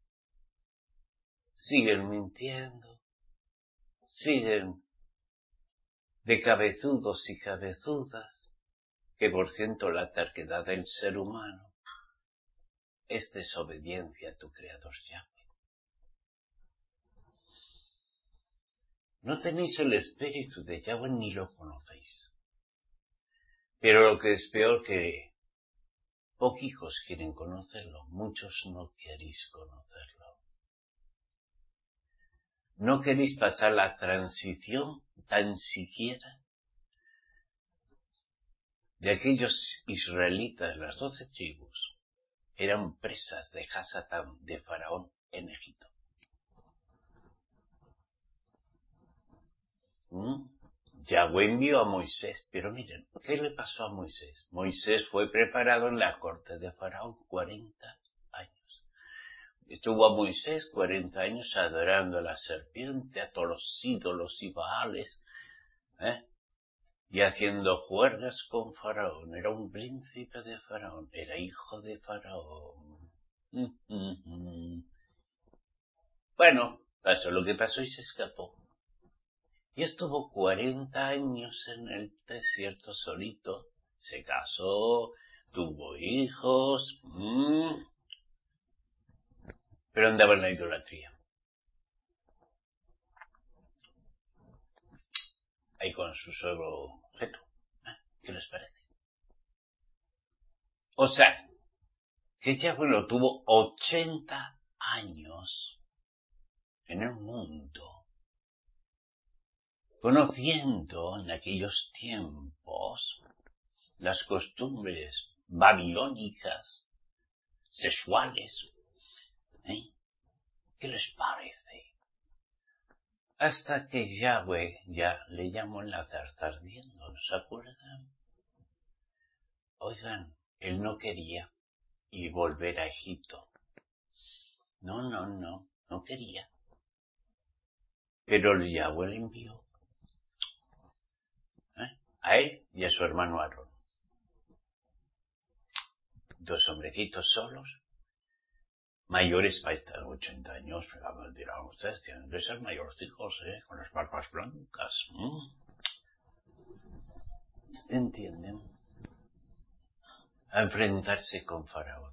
Speaker 1: siguen mintiendo, siguen de cabezudos y cabezudas, que por cierto la terquedad del ser humano es desobediencia a tu Creador Yahweh. No tenéis el espíritu de Yahweh ni lo conocéis. Pero lo que es peor que poquijos quieren conocerlo, muchos no queréis conocerlo. No queréis pasar la transición tan siquiera de aquellos israelitas, las doce tribus, eran presas de Hasatán, de Faraón, en Egipto. ¿Mm? Yahweh envió a Moisés, pero miren, ¿qué le pasó a Moisés? Moisés fue preparado en la corte de Faraón cuarenta años. Estuvo a Moisés cuarenta años adorando a la serpiente, a todos los ídolos y baales, ¿eh? y haciendo juergas con Faraón. Era un príncipe de Faraón, era hijo de Faraón. Bueno, pasó lo que pasó y se escapó. Y estuvo cuarenta años en el desierto solito. Se casó, tuvo hijos, mmm, pero andaba en la idolatría. Ahí con su solo objeto. ¿Eh? ¿Qué les parece? O sea, que ya bueno, tuvo ochenta años en el mundo, conociendo en aquellos tiempos las costumbres babilónicas, sexuales. ¿Eh? ¿Qué les parece? Hasta que Yahweh ya le llamó en la zarza ardiendo, ¿se acuerdan? Oigan, él no quería ir volver a Egipto. No, no, no, no quería. Pero Yahweh le envió ¿eh? a él y a su hermano Aarón. Dos hombrecitos solos, mayores para estar ochenta años, me dirán ustedes, tienen que ser mayores hijos, ¿eh? Con las barbas blancas. ¿Mm? ¿Entienden? A enfrentarse con Faraón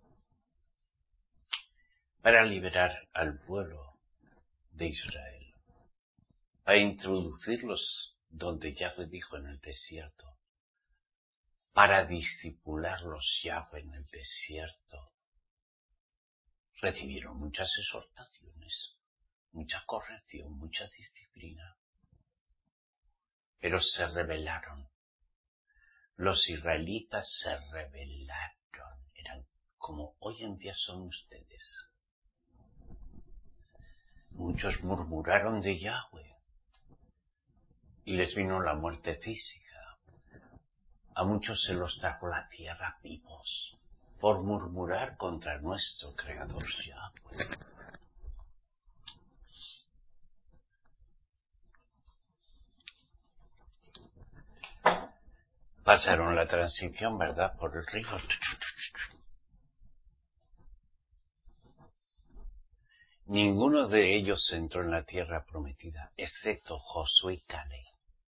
Speaker 1: para liberar al pueblo de Israel, para introducirlos donde Yahweh dijo en el desierto, para discipularlos Yahweh en el desierto. Recibieron muchas exhortaciones, mucha corrección, mucha disciplina, pero se rebelaron. Los israelitas se rebelaron, eran como hoy en día son ustedes. Muchos murmuraron de Yahweh y les vino la muerte física. A muchos se los trajo la tierra vivos por murmurar contra nuestro Creador Yahweh. Pasaron la transición, ¿verdad? Por el río. Ninguno de ellos entró en la tierra prometida, excepto Josué y Caleb.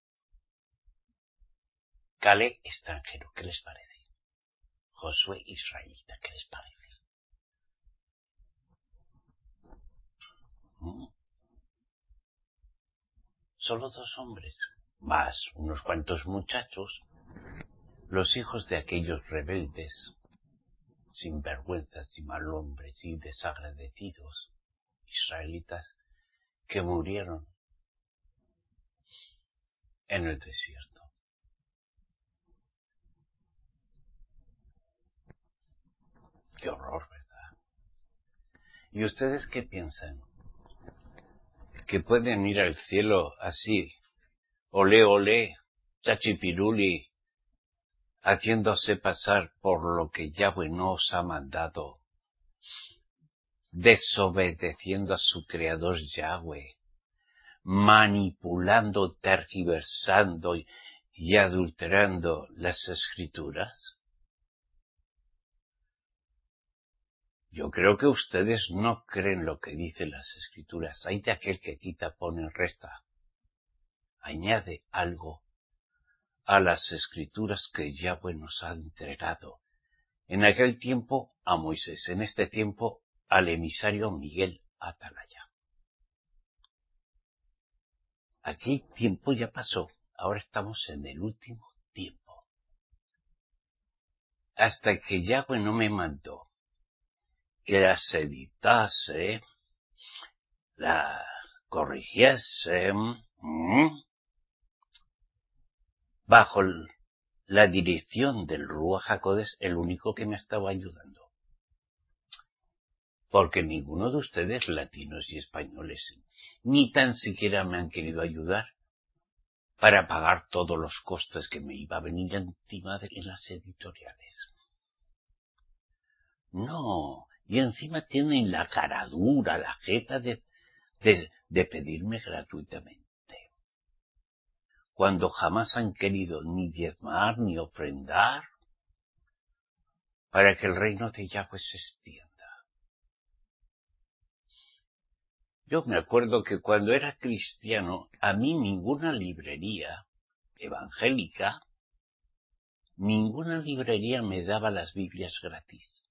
Speaker 1: Caleb extranjero, ¿qué les parece? Josué israelita, ¿qué les parece? ¿Mm? Solo dos hombres, más unos cuantos muchachos, los hijos de aquellos rebeldes, sinvergüenzas y malhombres y desagradecidos israelitas que murieron en el desierto. Qué horror, ¿verdad? ¿Y ustedes qué piensan? ¿Que pueden ir al cielo así, olé, olé, chachipiruli, haciéndose pasar por lo que Yahweh no os ha mandado, desobedeciendo a su creador Yahweh, manipulando, tergiversando y, y adulterando las escrituras? Yo creo que ustedes no creen lo que dicen las escrituras. Hay de aquel que quita, pone, resta. Añade algo a las escrituras que Yahweh nos ha entregado. En aquel tiempo a Moisés, en este tiempo al emisario Miguel Atalaya. Aquel tiempo ya pasó, ahora estamos en el último tiempo. Hasta que Yahweh no me mandó que las editase, las corrigiese, ¿m? bajo la dirección del Ruach HaKodesh, el único que me estaba ayudando. Porque ninguno de ustedes, latinos y españoles, ni tan siquiera me han querido ayudar para pagar todos los costes que me iba a venir encima de en las editoriales. No, y encima tienen la cara dura, la jeta de, de, de pedirme gratuitamente, cuando jamás han querido ni diezmar ni ofrendar para que el reino de Yahweh se extienda. Yo me acuerdo que cuando era cristiano, a mí ninguna librería evangélica, ninguna librería me daba las Biblias gratis.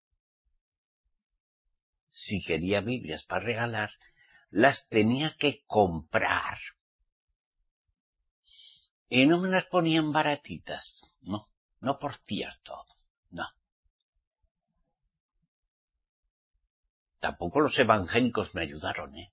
Speaker 1: Si quería Biblias para regalar, las tenía que comprar. Y no me las ponían baratitas, no, no por cierto, no. Tampoco los evangélicos me ayudaron, ¿eh?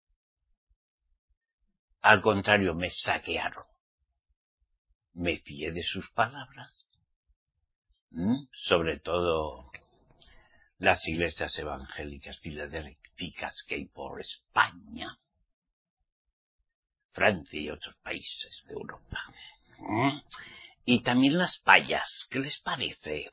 Speaker 1: Al contrario, me saquearon. Me fié de sus palabras. ¿Mm? Sobre todo las iglesias evangélicas filadelficas que hay por España, Francia y otros países de Europa. ¿Mm? Y también las payas, ¿qué les parece?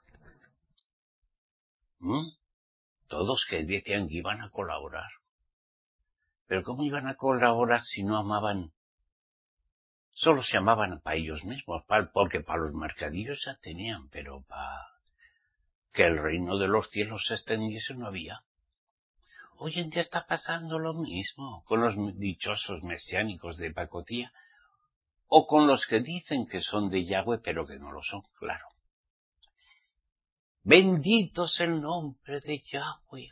Speaker 1: ¿Mm? Todos que decían que iban a colaborar. Pero ¿cómo iban a colaborar si no amaban? Solo se amaban para ellos mismos, porque para los mercadillos ya tenían, pero para que el reino de los cielos se extendiese no había. Hoy en día está pasando lo mismo con los dichosos mesiánicos de pacotilla, o con los que dicen que son de Yahweh, pero que no lo son, claro. Bendito es el nombre de Yahweh.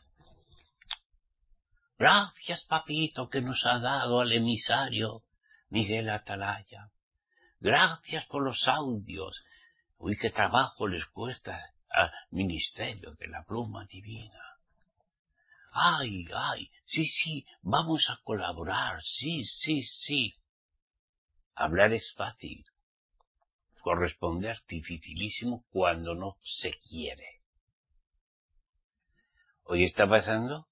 Speaker 1: Gracias, papito, que nos ha dado al emisario Miguel Atalaya. Gracias por los audios. Uy, qué trabajo les cuesta al ministerio de la pluma divina. Ay, ay, sí, sí, vamos a colaborar, sí, sí, sí. Hablar es fácil. Corresponder dificilísimo cuando no se quiere. Hoy está pasando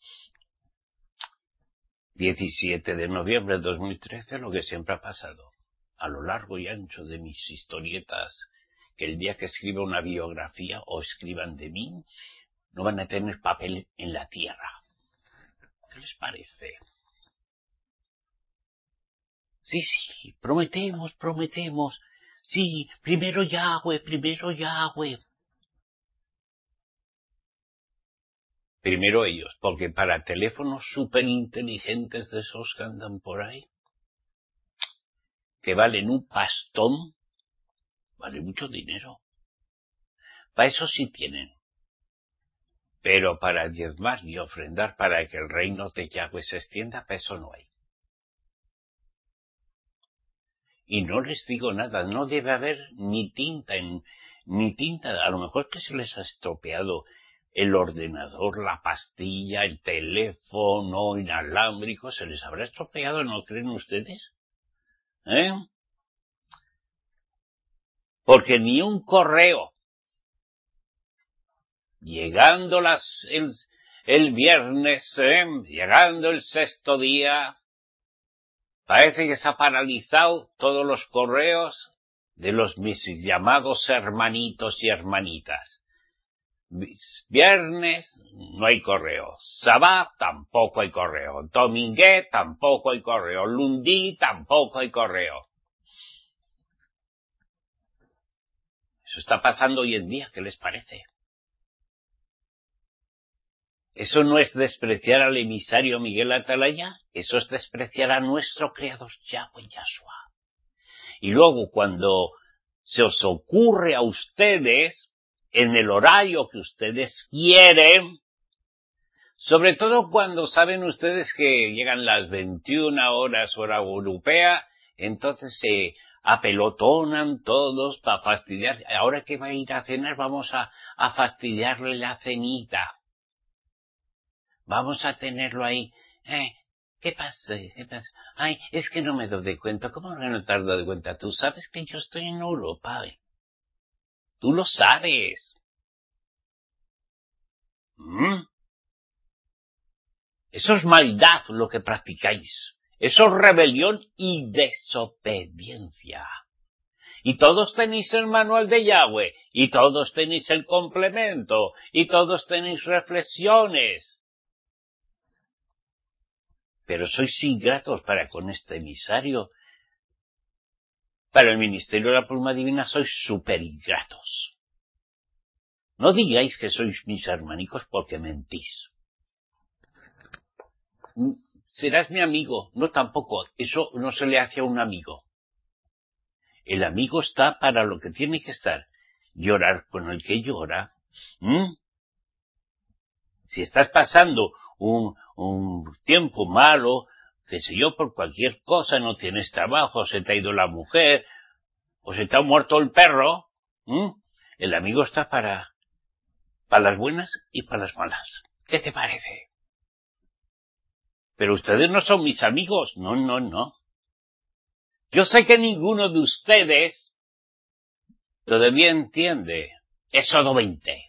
Speaker 1: diecisiete de noviembre de dos mil trece, lo que siempre ha pasado. A lo largo y ancho de mis historietas, que el día que escriba una biografía o escriban de mí, no van a tener papel en la tierra. ¿Qué les parece? Sí, sí, prometemos, prometemos. Sí, primero Yahweh, primero Yahweh. Primero ellos, porque para teléfonos súper inteligentes de esos que andan por ahí, que valen un pastón, vale mucho dinero. Para eso sí tienen. Pero para diezmar y ofrendar para que el reino de Yahweh se extienda, para eso no hay. Y no les digo nada, no debe haber ni tinta, en, ni tinta, a lo mejor que se les ha estropeado el ordenador, la pastilla, el teléfono inalámbrico, se les habrá estropeado, ¿no creen ustedes? ¿Eh? Porque ni un correo, llegando las, el, el viernes, ¿eh? Llegando el sexto día, parece que se ha paralizado todos los correos de los mis llamados hermanitos y hermanitas. Viernes no hay correo, sábado tampoco hay correo, domingue tampoco hay correo, lundi tampoco hay correo. Eso está pasando hoy en día, ¿qué les parece? ¿Eso no es despreciar al emisario Miguel Atalaya? Eso es despreciar a nuestro Creador Yahweh Yahshua. Y luego cuando se os ocurre a ustedes, en el horario que ustedes quieren, sobre todo cuando saben ustedes que llegan las veintiuna horas hora europea, entonces se apelotonan todos para fastidiar. Ahora que va a ir a cenar, vamos a, a fastidiarle la cenita. Vamos a tenerlo ahí. Eh, ¿Qué pasa? ¿Qué pasa? Ay, es que no me doy de cuenta. ¿Cómo no te has dado de cuenta? Tú sabes que yo estoy en Europa. ¿Eh? Tú lo sabes. ¿Mm? Eso es maldad lo que practicáis. Eso es rebelión y desobediencia. Y todos tenéis el manual de Yahweh, y todos tenéis el complemento, y todos tenéis reflexiones. Pero sois ingratos para con este emisario. Para el ministerio de la pluma divina sois súper ingratos. No digáis que sois mis hermanicos porque mentís. Serás mi amigo. No, tampoco. Eso no se le hace a un amigo. El amigo está para lo que tiene que estar. Llorar con el que llora. ¿Mm? Si estás pasando un, un tiempo malo, que sé yo, por cualquier cosa, no tienes trabajo, se te ha ido la mujer, o se te ha muerto el perro, ¿Mm? El amigo está para, para las buenas y para las malas. ¿Qué te parece? Pero ustedes no son mis amigos. No, no, no. Yo sé que ninguno de ustedes todavía entiende Éxodo veinte.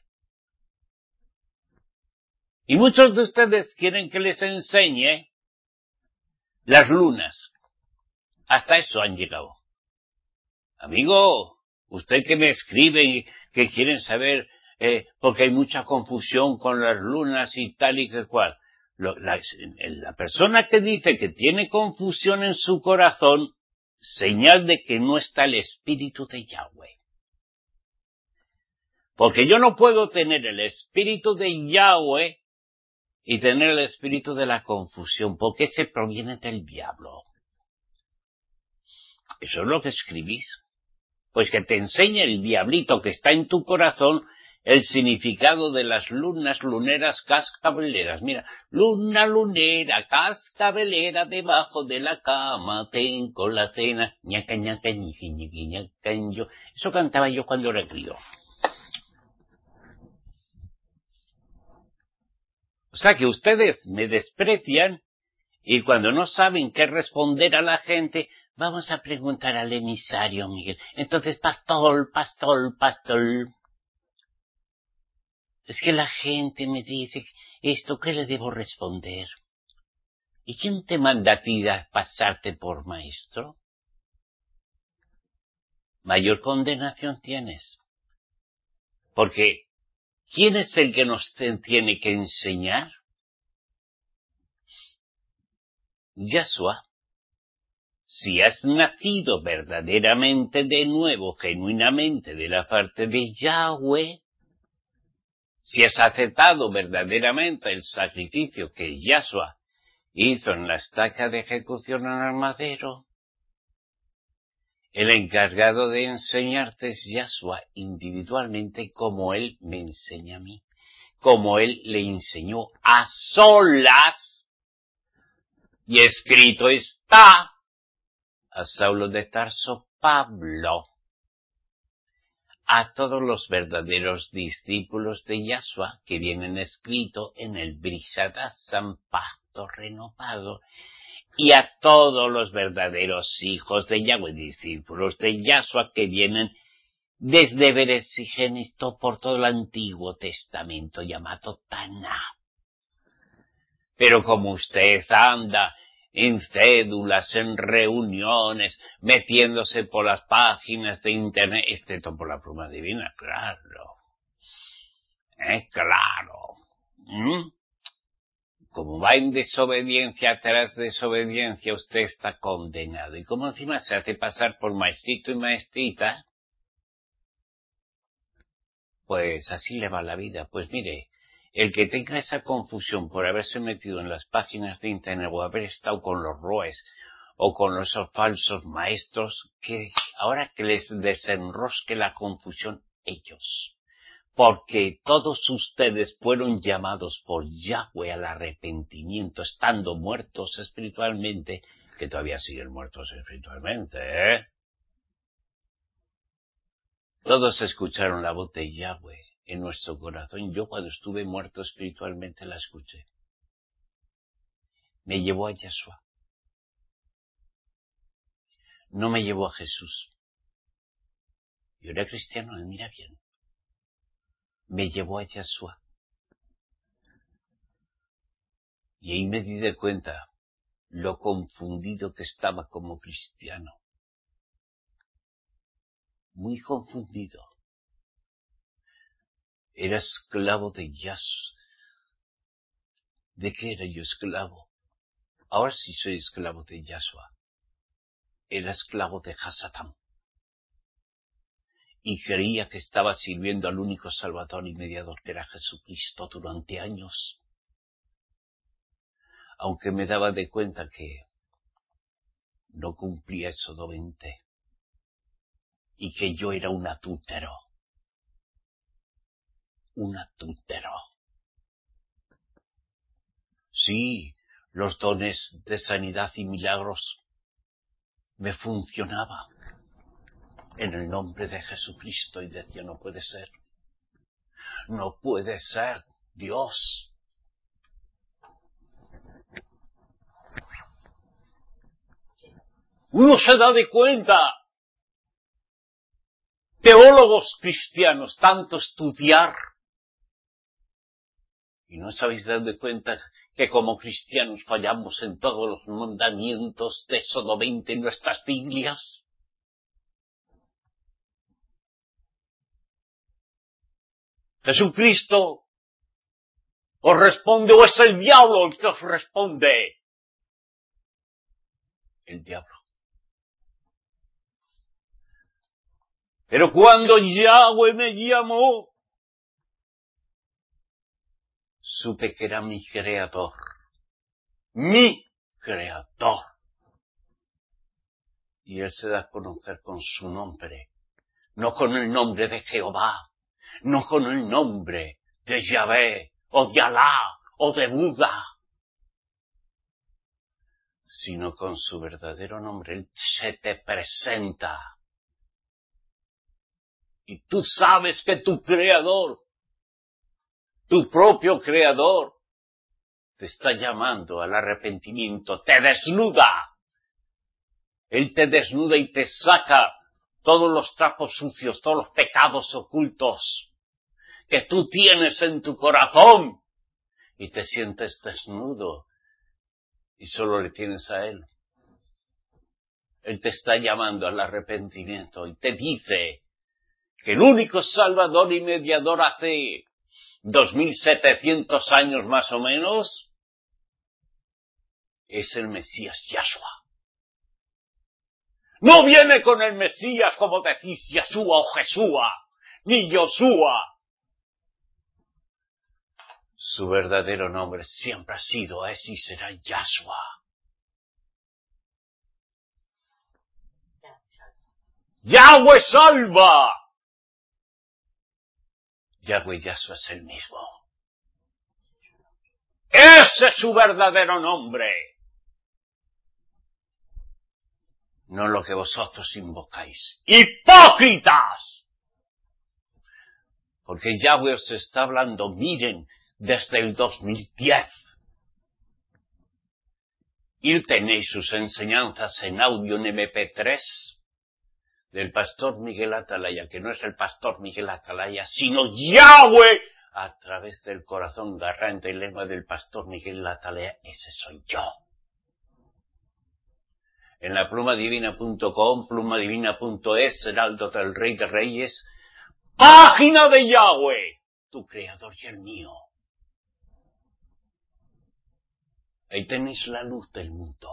Speaker 1: Y muchos de ustedes quieren que les enseñe las lunas. Hasta eso han llegado. Amigo, usted que me escribe, que quieren saber, eh, porque hay mucha confusión con las lunas y tal y que cual. Lo, la, la persona que dice que tiene confusión en su corazón, señal de que no está el espíritu de Yahweh. Porque yo no puedo tener el espíritu de Yahweh y tener el espíritu de la confusión, porque ese proviene del diablo. Eso es lo que escribís. Pues que te enseñe el diablito que está en tu corazón el significado de las lunas luneras cascabeleras. Mira, luna lunera, cascabelera, debajo de la cama, tengo la cena, ñaca, ñaca, ñiqui, ñiqui, ñaca, yo. Eso cantaba yo cuando era crío. O sea que ustedes me desprecian y cuando no saben qué responder a la gente, vamos a preguntar al emisario Miguel. Entonces, pastor, pastor, pastor. Es que la gente me dice esto, ¿qué le debo responder? ¿Y quién te manda a ti a pasarte por maestro? Mayor condenación tienes. Porque, ¿quién es el que nos tiene que enseñar? Yahshua. Si has nacido verdaderamente de nuevo, genuinamente de la parte de Yahweh, si has aceptado verdaderamente el sacrificio que Yahshua hizo en la estaca de ejecución en el madero, el encargado de enseñarte es Yahshua individualmente como él me enseña a mí, como él le enseñó a solas, y escrito está, a Saulo de Tarso, Pablo, a todos los verdaderos discípulos de Yahshua que vienen escrito en el Brit Hadashah, pacto renovado, y a todos los verdaderos hijos de Yahweh, discípulos de Yahshua que vienen desde Bereshit por todo el Antiguo Testamento llamado Tanaj. Pero como usted anda en cédulas, en reuniones, metiéndose por las páginas de internet, excepto por la pluma divina, claro. Es claro. ¿Mm? Como va en desobediencia tras desobediencia, usted está condenado. Y como encima se hace pasar por maestrito y maestrita, pues así le va la vida. Pues mire, el que tenga esa confusión por haberse metido en las páginas de internet o haber estado con los roes o con esos falsos maestros, que ahora que les desenrosque la confusión ellos. Porque todos ustedes fueron llamados por Yahweh al arrepentimiento, estando muertos espiritualmente, que todavía siguen muertos espiritualmente, ¿eh? Todos escucharon la voz de Yahweh en nuestro corazón. Yo cuando estuve muerto espiritualmente la escuché. Me llevó a Yahshua. No me llevó a Jesús. Yo era cristiano, y mira bien. Me llevó a Yahshua. Y ahí me di de cuenta lo confundido que estaba como cristiano. Muy confundido. Era esclavo de Yahshua. ¿De qué era yo esclavo? Ahora sí soy esclavo de Yahshua. Era esclavo de Hasatán. Y creía que estaba sirviendo al único Salvador y Mediador que era Jesucristo durante años. Aunque me daba de cuenta que no cumplía Éxodo veinte. Y que yo era un adúltero. Un adúltero. Sí, los dones de sanidad y milagros me funcionaban en el nombre de Jesucristo y decía, no puede ser. No puede ser, Dios. Uno se da de cuenta. Teólogos cristianos, tanto estudiar. Y no os habéis dado de cuenta que como cristianos fallamos en todos los mandamientos de Éxodo veinte en nuestras Biblias. Jesucristo os responde o es el diablo el que os responde. El diablo. Pero cuando Yahweh me llamó, supe que era mi creador. Mi creador. Y él se da a conocer con su nombre. No con el nombre de Jehová. No con el nombre de Yahvé, o de Alá, o de Buda. Sino con su verdadero nombre. Él se te presenta. Y tú sabes que tu creador, tu propio creador, te está llamando al arrepentimiento, te desnuda. Él te desnuda y te saca todos los trapos sucios, todos los pecados ocultos que tú tienes en tu corazón y te sientes desnudo y solo le tienes a Él. Él te está llamando al arrepentimiento y te dice que el único Salvador y Mediador hace dos mil setecientos años más o menos es el Mesías Yahshua. No viene con el Mesías como decís Yahshua o Jesúa, ni Yoshua. Su verdadero nombre siempre ha sido, es y será Yahshua. Yahweh salva. Yahweh Yahshua es el mismo. Ese es su verdadero nombre. no lo que vosotros invocáis. ¡Hipócritas! Porque Yahweh os está hablando, miren, desde el dos mil diez. Y tenéis sus enseñanzas en audio en eme pe tres del pastor Miguel Atalaya, que no es el pastor Miguel Atalaya, sino Yahweh, a través del corazón garrante y lengua del pastor Miguel Atalaya. Ese soy yo. En la plumadivina punto com, plumadivina punto es, Heraldo del Rey de Reyes, página de Yahweh, tu creador y el mío. Ahí tenéis la luz del mundo.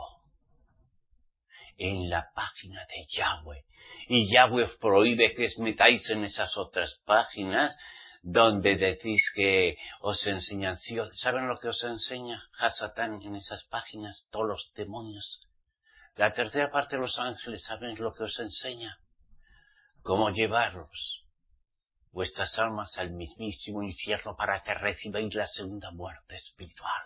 Speaker 1: En la página de Yahweh. Y Yahweh os prohíbe que os metáis en esas otras páginas donde decís que os enseñan. ¿Saben lo que os enseña Hasatán en esas páginas? Todos los demonios. La tercera parte de los ángeles, ¿saben lo que os enseña? Cómo llevaros vuestras almas al mismísimo infierno para que recibáis la segunda muerte espiritual.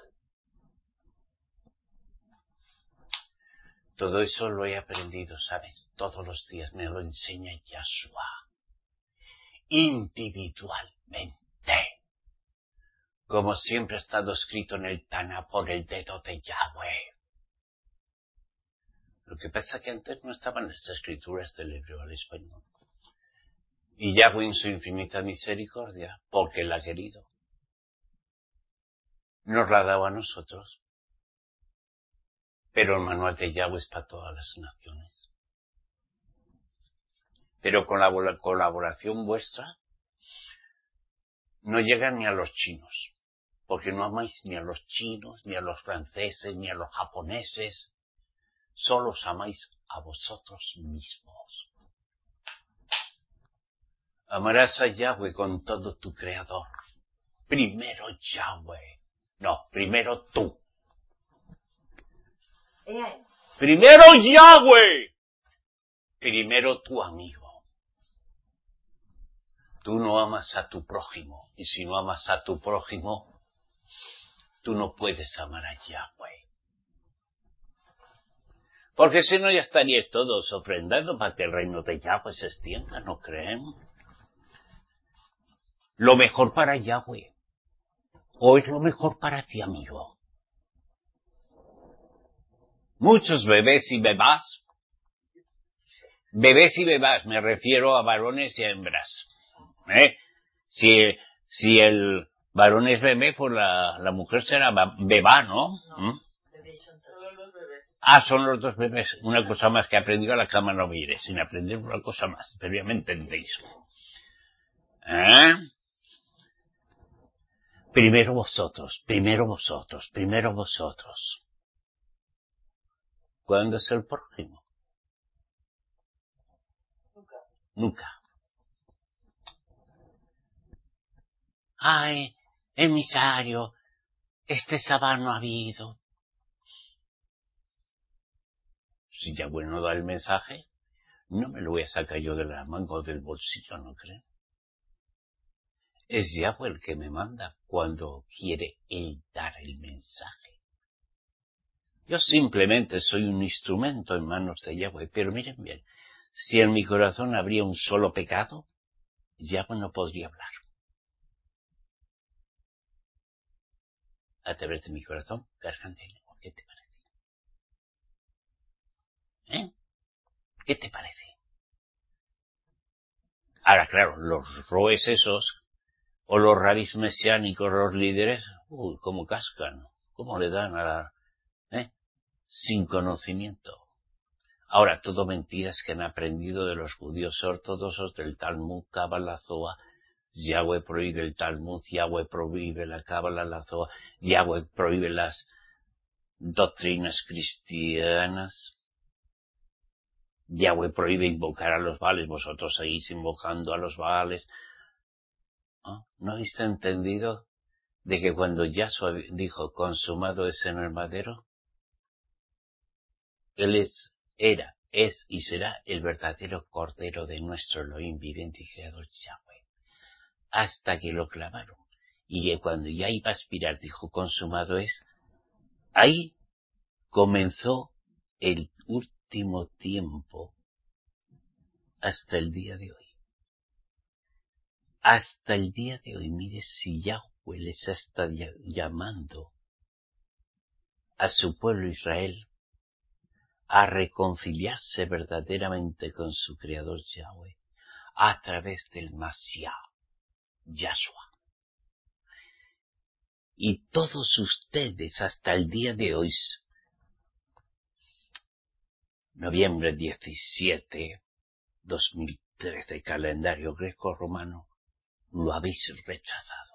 Speaker 1: Todo eso lo he aprendido, ¿sabes? Todos los días me lo enseña Yahshua. Individualmente. Como siempre ha estado escrito en el Tana por el dedo de Yahweh. Lo que pasa es que antes no estaban las escrituras del hebreo al español. Y Yahweh en su infinita misericordia, porque Él ha querido, nos la ha dado a nosotros. Pero el manual de Yahweh es para todas las naciones. Pero con la colaboración vuestra no llega ni a los chinos, porque no amáis ni a los chinos, ni a los franceses, ni a los japoneses, solo os amáis a vosotros mismos. Amarás a Yahweh con todo tu creador. Primero Yahweh. No, primero tú. Primero Yahweh. Primero tu amigo. Tú no amas a tu prójimo. Y si no amas a tu prójimo, tú no puedes amar a Yahweh. Porque si no ya estaríais todos ofrendando para que el reino de Yahweh se extienda, ¿no creen? Lo mejor para Yahweh. O es lo mejor para ti, amigo. Muchos bebés y bebás. Bebés y bebás, me refiero a varones y a hembras. ¿Eh? Si, si el varón es bebé, pues la, la mujer será bebá, ¿no? No, ¿Mm? Bebés son todos los bebés. Ah, son los dos bebés. Una cosa más que he aprendido a la cama no me iré, sin aprender una cosa más. Pero ya me entendéis. ¿Eh? Primero vosotros, primero vosotros, primero vosotros. ¿Cuándo es el prójimo? Nunca. Nunca. Ay, emisario, este sábado no ha habido. Si Yahweh no da el mensaje, no me lo voy a sacar yo de la manga o del bolsillo, ¿no creen? Es Yahweh el que me manda cuando quiere Él dar el mensaje. Yo simplemente soy un instrumento en manos de Yahweh, pero miren bien, si en mi corazón habría un solo pecado, Yahweh no podría hablar. A través de mi corazón, garganta y lengua. ¿Qué te parece? ¿Eh? ¿Qué te parece? Ahora, claro, los roes esos, o los rabis mesiánicos, los líderes, uy, cómo cascan, cómo le dan a la... ¿eh? Sin conocimiento. Ahora, todo mentiras que han aprendido de los judíos ortodoxos del Talmud, Cábala, Zohar. Yahweh prohíbe el Talmud, Yahweh prohíbe la Cábala, la Zohar, Yahweh prohíbe las doctrinas cristianas. Yahweh prohíbe invocar a los Baales, vosotros seguís invocando a los Baales. ¿No? ¿No habéis entendido de que cuando Yahshua dijo consumado es en el madero? Él es, era, es y será el verdadero Cordero de nuestro Elohim viviente y creador Yahweh. Hasta que lo clavaron. Y cuando ya iba a expirar, dijo consumado es, ahí comenzó el último último tiempo hasta el día de hoy. Hasta el día de hoy, mire si Yahweh les está llamando a su pueblo Israel a reconciliarse verdaderamente con su Creador Yahweh a través del Mashiach, Yahshua. Y todos ustedes hasta el día de hoy, noviembre diecisiete, dos mil trece, calendario greco-romano, lo habéis rechazado.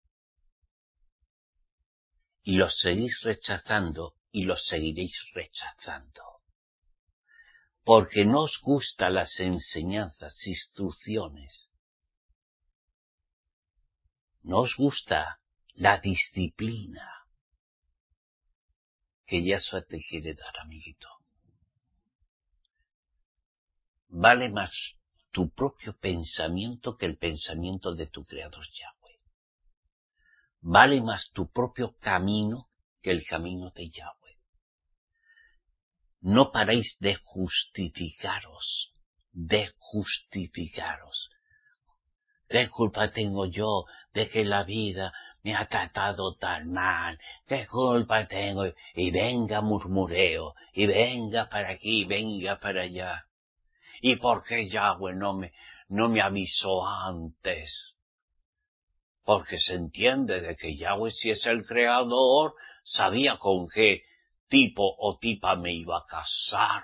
Speaker 1: Y lo seguís rechazando y lo seguiréis rechazando. Porque no os gustan las enseñanzas, instrucciones. No os gusta la disciplina que Yahshua te quiere dar, amiguito. Vale más tu propio pensamiento que el pensamiento de tu Creador Yahweh. Vale más tu propio camino que el camino de Yahweh. No paréis de justificaros, de justificaros. ¿Qué culpa tengo yo de que la vida me ha tratado tan mal? ¿Qué culpa tengo? Y venga murmureo, y venga para aquí, venga para allá. ¿Y por qué Yahweh no me, no me avisó antes? Porque se entiende de que Yahweh, si es el creador, sabía con qué tipo o tipa me iba a casar.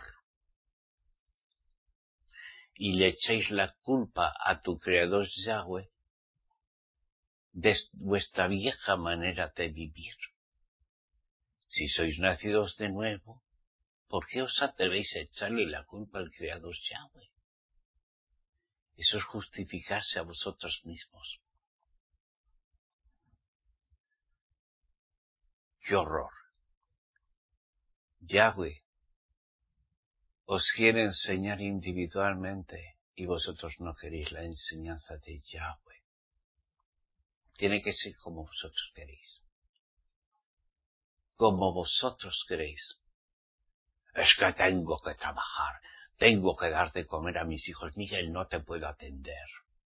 Speaker 1: Y le echéis la culpa a tu creador Yahweh de vuestra vieja manera de vivir. Si sois nacidos de nuevo, ¿por qué os atrevéis a echarle la culpa al creador Yahweh? Eso es justificarse a vosotros mismos. ¡Qué horror! Yahweh os quiere enseñar individualmente y vosotros no queréis la enseñanza de Yahweh. Tiene que ser como vosotros queréis. Como vosotros queréis. Es que tengo que trabajar, tengo que dar de comer a mis hijos. Miguel, no te puedo atender.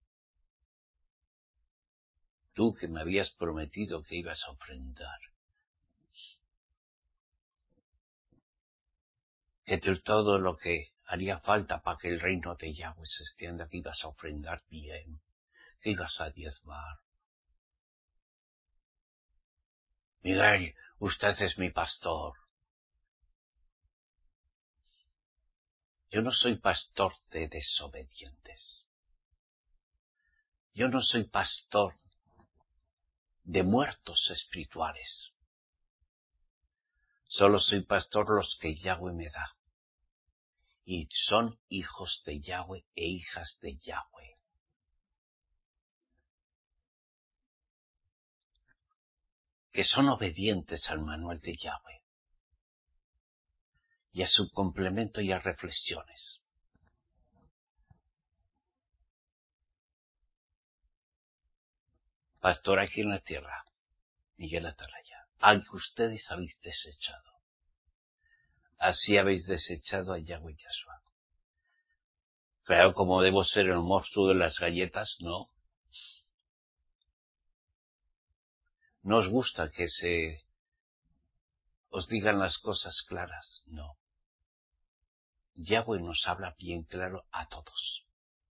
Speaker 1: Tú que me habías prometido que ibas a ofrendar. Que todo lo que haría falta para que el reino de Yahweh se extienda, que ibas a ofrendar bien, que ibas a diezmar. Miguel, usted es mi pastor. Yo no soy pastor de desobedientes. Yo no soy pastor de muertos espirituales. Solo soy pastor los que Yahweh me da. Y son hijos de Yahweh e hijas de Yahweh. Que son obedientes al manual de Yahweh. Y a su complemento y a reflexiones. Pastor aquí en la tierra, Miguel Atalaya, al que ustedes habéis desechado. Así habéis desechado a Yahweh Yahshua. Claro, como debo ser el monstruo de las galletas, no. No os gusta que se os digan las cosas claras, no. Yahweh nos habla bien claro a todos.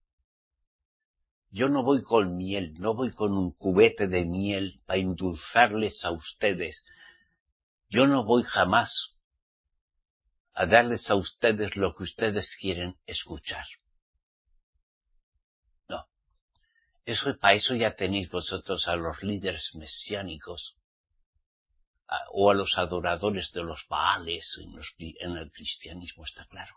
Speaker 1: Yo no voy con miel, no voy con un cubete de miel para endulzarles a ustedes. Yo no voy jamás a darles a ustedes lo que ustedes quieren escuchar. No. Eso, para eso ya tenéis vosotros a los líderes mesiánicos a, o a los adoradores de los Baales en, los, en el cristianismo, está claro.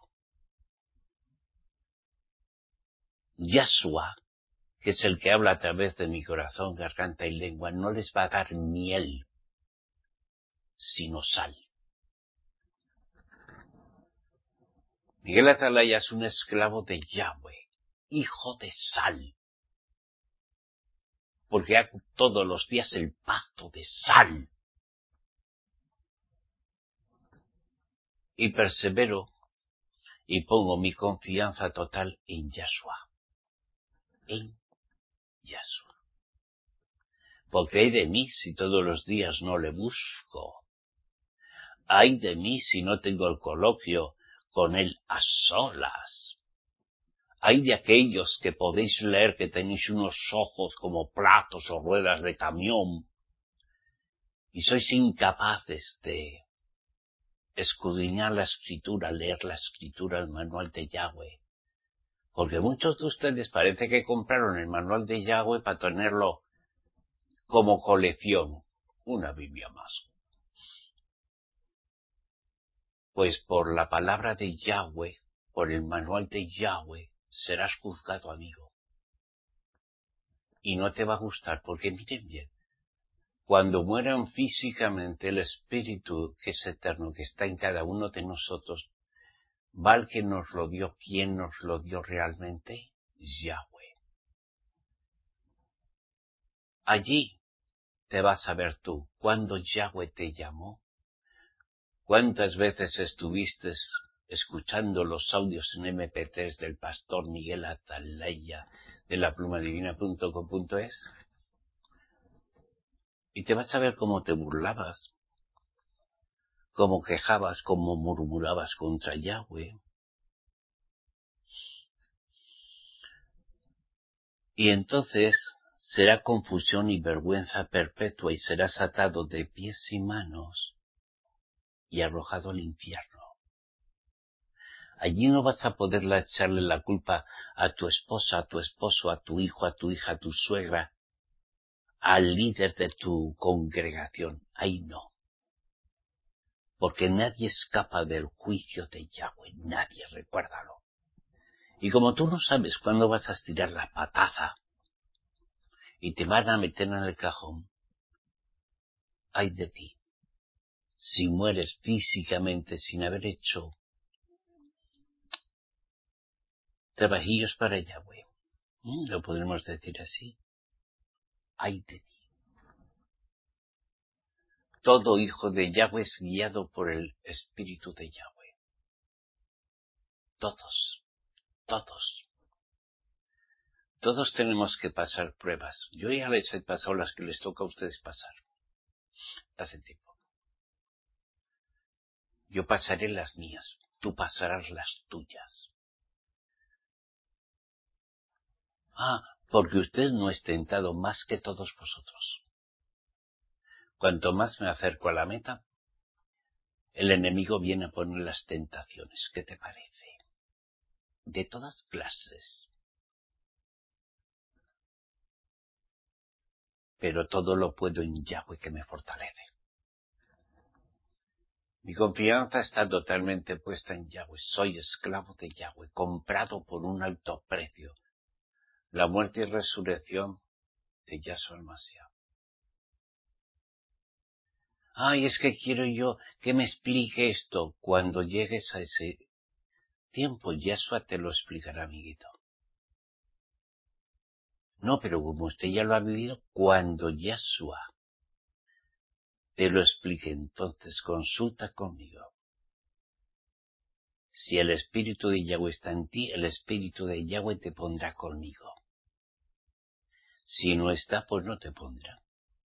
Speaker 1: Yahshua, que es el que habla a través de mi corazón, garganta y lengua, no les va a dar miel, sino sal. Miguel Atalaya es un esclavo de Yahweh, hijo de sal, porque hago todos los días el pacto de sal. Y persevero y pongo mi confianza total en Yahshua. En Yahshua. Porque hay de mí si todos los días no le busco. Hay de mí si no tengo el coloquio con él a solas. Hay de aquellos que podéis leer que tenéis unos ojos como platos o ruedas de camión y sois incapaces de escudriñar la escritura, leer la escritura, el manual de Yahweh. Porque muchos de ustedes parece que compraron el manual de Yahweh para tenerlo como colección. Una Biblia más. Pues por la palabra de Yahweh, por el manual de Yahweh, serás juzgado, amigo. Y no te va a gustar, porque miren bien, cuando mueran físicamente el espíritu que es eterno, que está en cada uno de nosotros, ¿va el que nos lo dio? ¿Quién nos lo dio realmente? Yahweh. Allí te vas a ver tú, cuando Yahweh te llamó. ¿Cuántas veces estuviste escuchando los audios en eme pe tres del pastor Miguel Atalaya de la pluma divina punto com punto es? Y te vas a ver cómo te burlabas, cómo quejabas, cómo murmurabas contra Yahweh. Y entonces será confusión y vergüenza perpetua y serás atado de pies y manos y arrojado al infierno. Allí no vas a poder echarle la culpa a tu esposa, a tu esposo, a tu hijo, a tu hija, a tu suegra, al líder de tu congregación. Ahí no. Porque nadie escapa del juicio de Yahweh. Nadie, recuérdalo. Y como tú no sabes cuándo vas a estirar la patada y te van a meter en el cajón, ay de ti. Si mueres físicamente sin haber hecho trabajillos para Yahweh, ¿Mm? Lo podremos decir así. Ay de ti. Todo hijo de Yahweh es guiado por el Espíritu de Yahweh. Todos, todos. Todos tenemos que pasar pruebas. Yo ya les he pasado las que les toca a ustedes pasar. Hace tiempo. Yo pasaré las mías. Tú pasarás las tuyas. Ah, porque usted no es tentado más que todos vosotros. Cuanto más me acerco a la meta, el enemigo viene a poner las tentaciones. ¿Qué te parece? De todas clases. Pero todo lo puedo en Yahweh que me fortalece. Mi confianza está totalmente puesta en Yahweh. Soy esclavo de Yahweh, comprado por un alto precio. La muerte y resurrección de Yahshua el Mashiach. Ay, es que quiero yo que me explique esto. Cuando llegues a ese tiempo, Yahshua te lo explicará, amiguito. No, pero como usted ya lo ha vivido, cuando Yahshua te lo explique, entonces consulta conmigo. Si el Espíritu de Yahweh está en ti, el Espíritu de Yahweh te pondrá conmigo. Si no está, pues no te pondrá.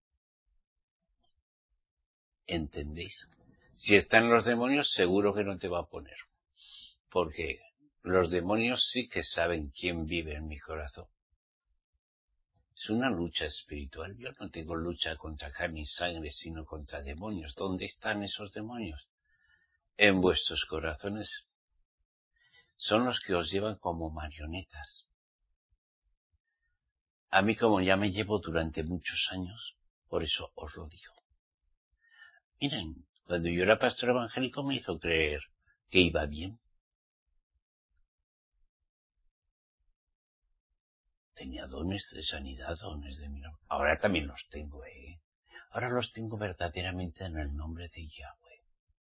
Speaker 1: ¿Entendéis? Si están los demonios, seguro que no te va a poner. Porque los demonios sí que saben quién vive en mi corazón. Es una lucha espiritual. Yo no tengo lucha contra carne y sangre, sino contra demonios. ¿Dónde están esos demonios? En vuestros corazones. Son los que os llevan como marionetas. A mí, como ya me llevo durante muchos años, por eso os lo digo. Miren, cuando yo era pastor evangélico me hizo creer que iba bien. Tenía dones de sanidad, dones de milagro. Ahora también los tengo, ¿eh? Ahora los tengo verdaderamente en el nombre de Yahweh.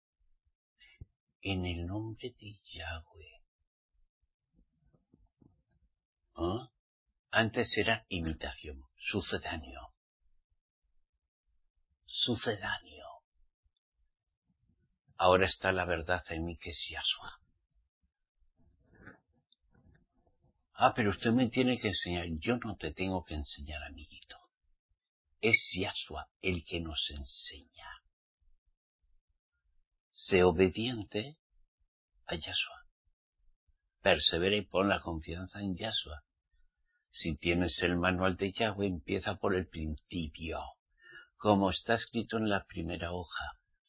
Speaker 1: En el nombre de Yahweh. ¿Ah? Antes era imitación, sucedáneo. Sucedáneo. Ahora está la verdad en mí que es Yahshua. Ah, pero usted me tiene que enseñar. Yo no te tengo que enseñar, amiguito. Es Yahshua el que nos enseña. Sé obediente a Yahshua. Persevera y pon la confianza en Yahshua. Si tienes el manual de Yahweh, empieza por el principio, como está escrito en la primera hoja.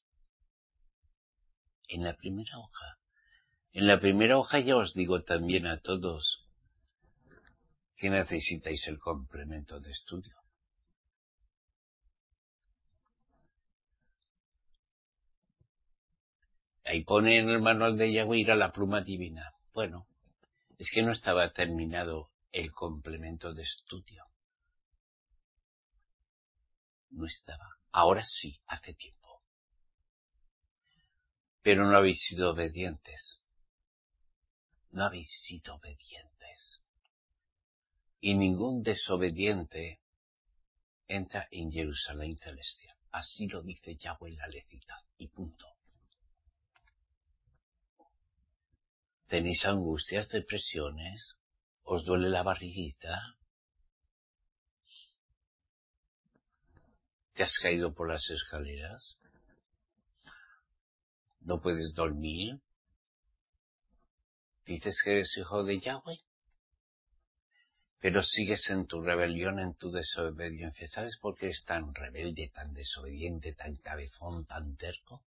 Speaker 1: En la primera hoja. En la primera hoja ya os digo también a todos que necesitáis el complemento de estudio. Ahí pone en el manual de Yahweh ir a la pluma divina. Bueno, es que no estaba terminado el complemento de estudio. No estaba. Ahora sí, hace tiempo. Pero no habéis sido obedientes. No habéis sido obedientes. Y ningún desobediente entra en Jerusalén celestial. Así lo dice Yahweh en la lecita. Y punto. ¿Tenéis angustias, depresiones? ¿Os duele la barriguita? ¿Te has caído por las escaleras? ¿No puedes dormir? ¿Dices que eres hijo de Yahweh? Pero sigues en tu rebelión, en tu desobediencia. ¿Sabes por qué eres tan rebelde, tan desobediente, tan cabezón, tan terco?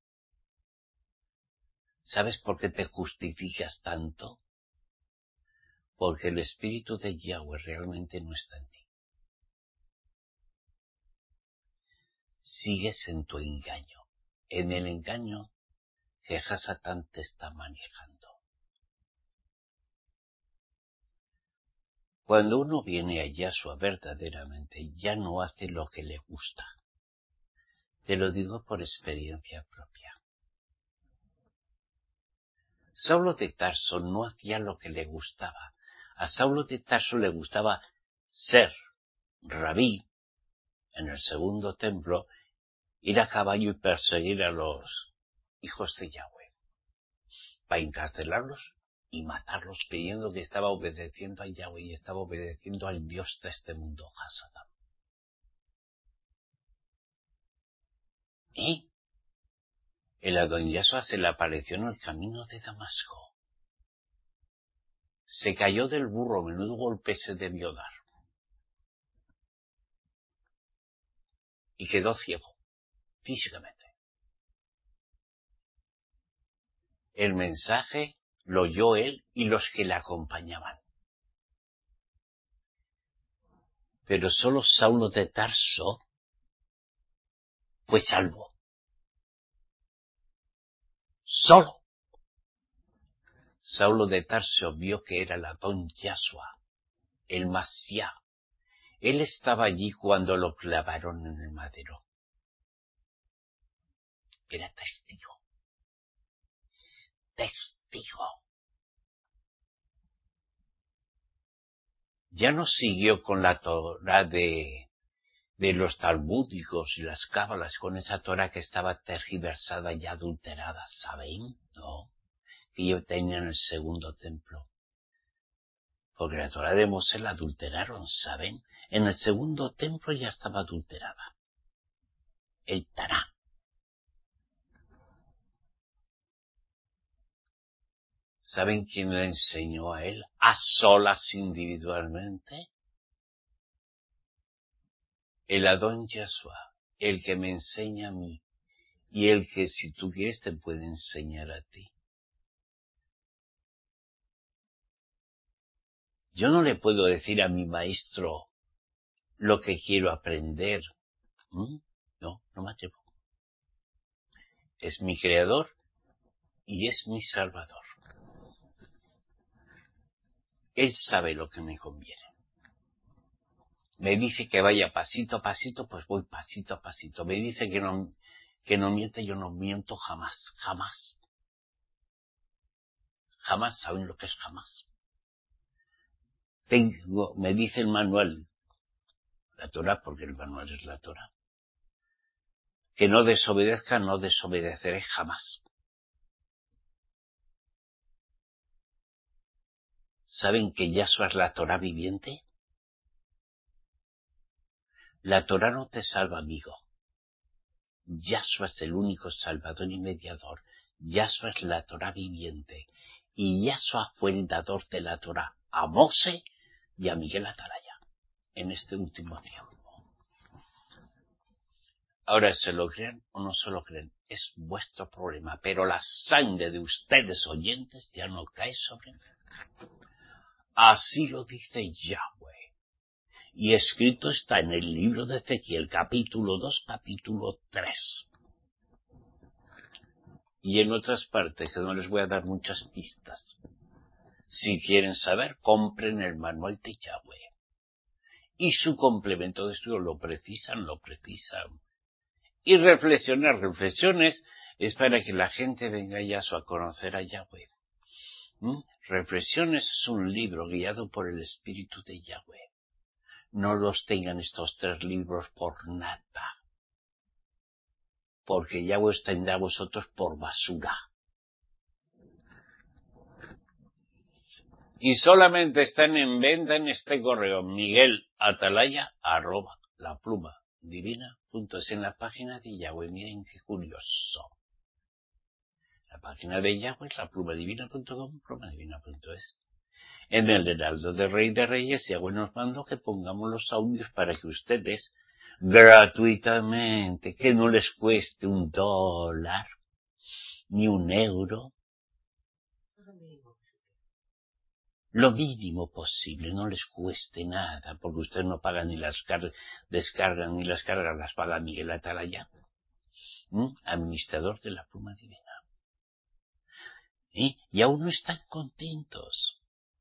Speaker 1: ¿Sabes por qué te justificas tanto? Porque el Espíritu de Yahweh realmente no está en ti. Sigues en tu engaño. En el engaño que Hasatán te está manejando. Cuando uno viene a Yahshua verdaderamente, ya no hace lo que le gusta. Te lo digo por experiencia propia. Saulo de Tarso no hacía lo que le gustaba. A Saulo de Tarso le gustaba ser rabí en el segundo templo, ir a caballo y perseguir a los hijos de Yahweh, para encarcelarlos y matarlos, creyendo que estaba obedeciendo a Yahweh y estaba obedeciendo al Dios de este mundo, Hasatán. ¿Eh? El Adón Yahshua se le apareció en el camino de Damasco. Se cayó del burro, menudo golpe se debió dar. Y quedó ciego, físicamente. El mensaje lo oyó él y los que le acompañaban. Pero solo Saulo de Tarso fue salvo. Solo. Saulo de Tarso vio que era el Adón Yahshua, el Mashiach. Él estaba allí cuando lo clavaron en el madero. Era testigo. Testigo. Ya no siguió con la Torah de, de los talmúdicos y las cábalas, con esa Torah que estaba tergiversada y adulterada, ¿saben? No, que yo tenía en el segundo templo. Porque la Torah de Mosé la adulteraron, ¿saben? En el segundo templo ya estaba adulterada. El Tará. ¿Saben quién le enseñó a él? A solas individualmente. El Adón Yahshua, el que me enseña a mí, y el que si tú quieres te puede enseñar a ti. Yo no le puedo decir a mi maestro lo que quiero aprender. ¿Mm? No, no me atrevo. Es mi creador y es mi salvador. Él sabe lo que me conviene. Me dice que vaya pasito a pasito, pues voy pasito a pasito. Me dice que no, que no miente, yo no miento jamás, jamás. Jamás. ¿Saben lo que es jamás? Tengo, me dice el manual, la Torah, porque el manual es la Torah, que no desobedezca, no desobedeceré jamás. ¿Saben que Yahshua es la Torá viviente? La Torá no te salva, amigo. Yahshua es el único salvador y mediador. Yahshua es la Torá viviente. Y Yahshua fue el dador de la Torá a Moshe y a Miguel Atalaya en este último tiempo. Ahora, ¿se lo creen o no se lo creen? Es vuestro problema, pero la sangre de ustedes oyentes ya no cae sobre mí. Así lo dice Yahweh. Y escrito está en el libro de Ezequiel, capítulo dos, capítulo tres. Y en otras partes, que no les voy a dar muchas pistas. Si quieren saber, compren el manual de Yahweh. Y su complemento de estudio lo precisan, lo precisan. Y reflexionar, reflexiones, es para que la gente venga ya a conocer a Yahweh. ¿Mm? Reflexiones es un libro guiado por el Espíritu de Yahweh. No los tengan estos tres libros por nada. Porque Yahweh os tendrá a vosotros por basura. Y solamente están en venta en este correo, Miguel Atalaya, arroba, la pluma divina, punto es en la página de Yahweh. Miren qué curioso. La página de Yahweh es la pluma divina punto com, pluma divina punto es. En el Heraldo de Rey de Reyes, Yahweh nos mandó que pongamos los audios para que ustedes, gratuitamente, que no les cueste un dólar, ni un euro, lo mínimo posible, no les cueste nada, porque ustedes no pagan ni las car- descargan ni las cargas, las paga Miguel Atalaya, ¿Mm? administrador de la pluma divina. ¿Eh? Y aún no están contentos.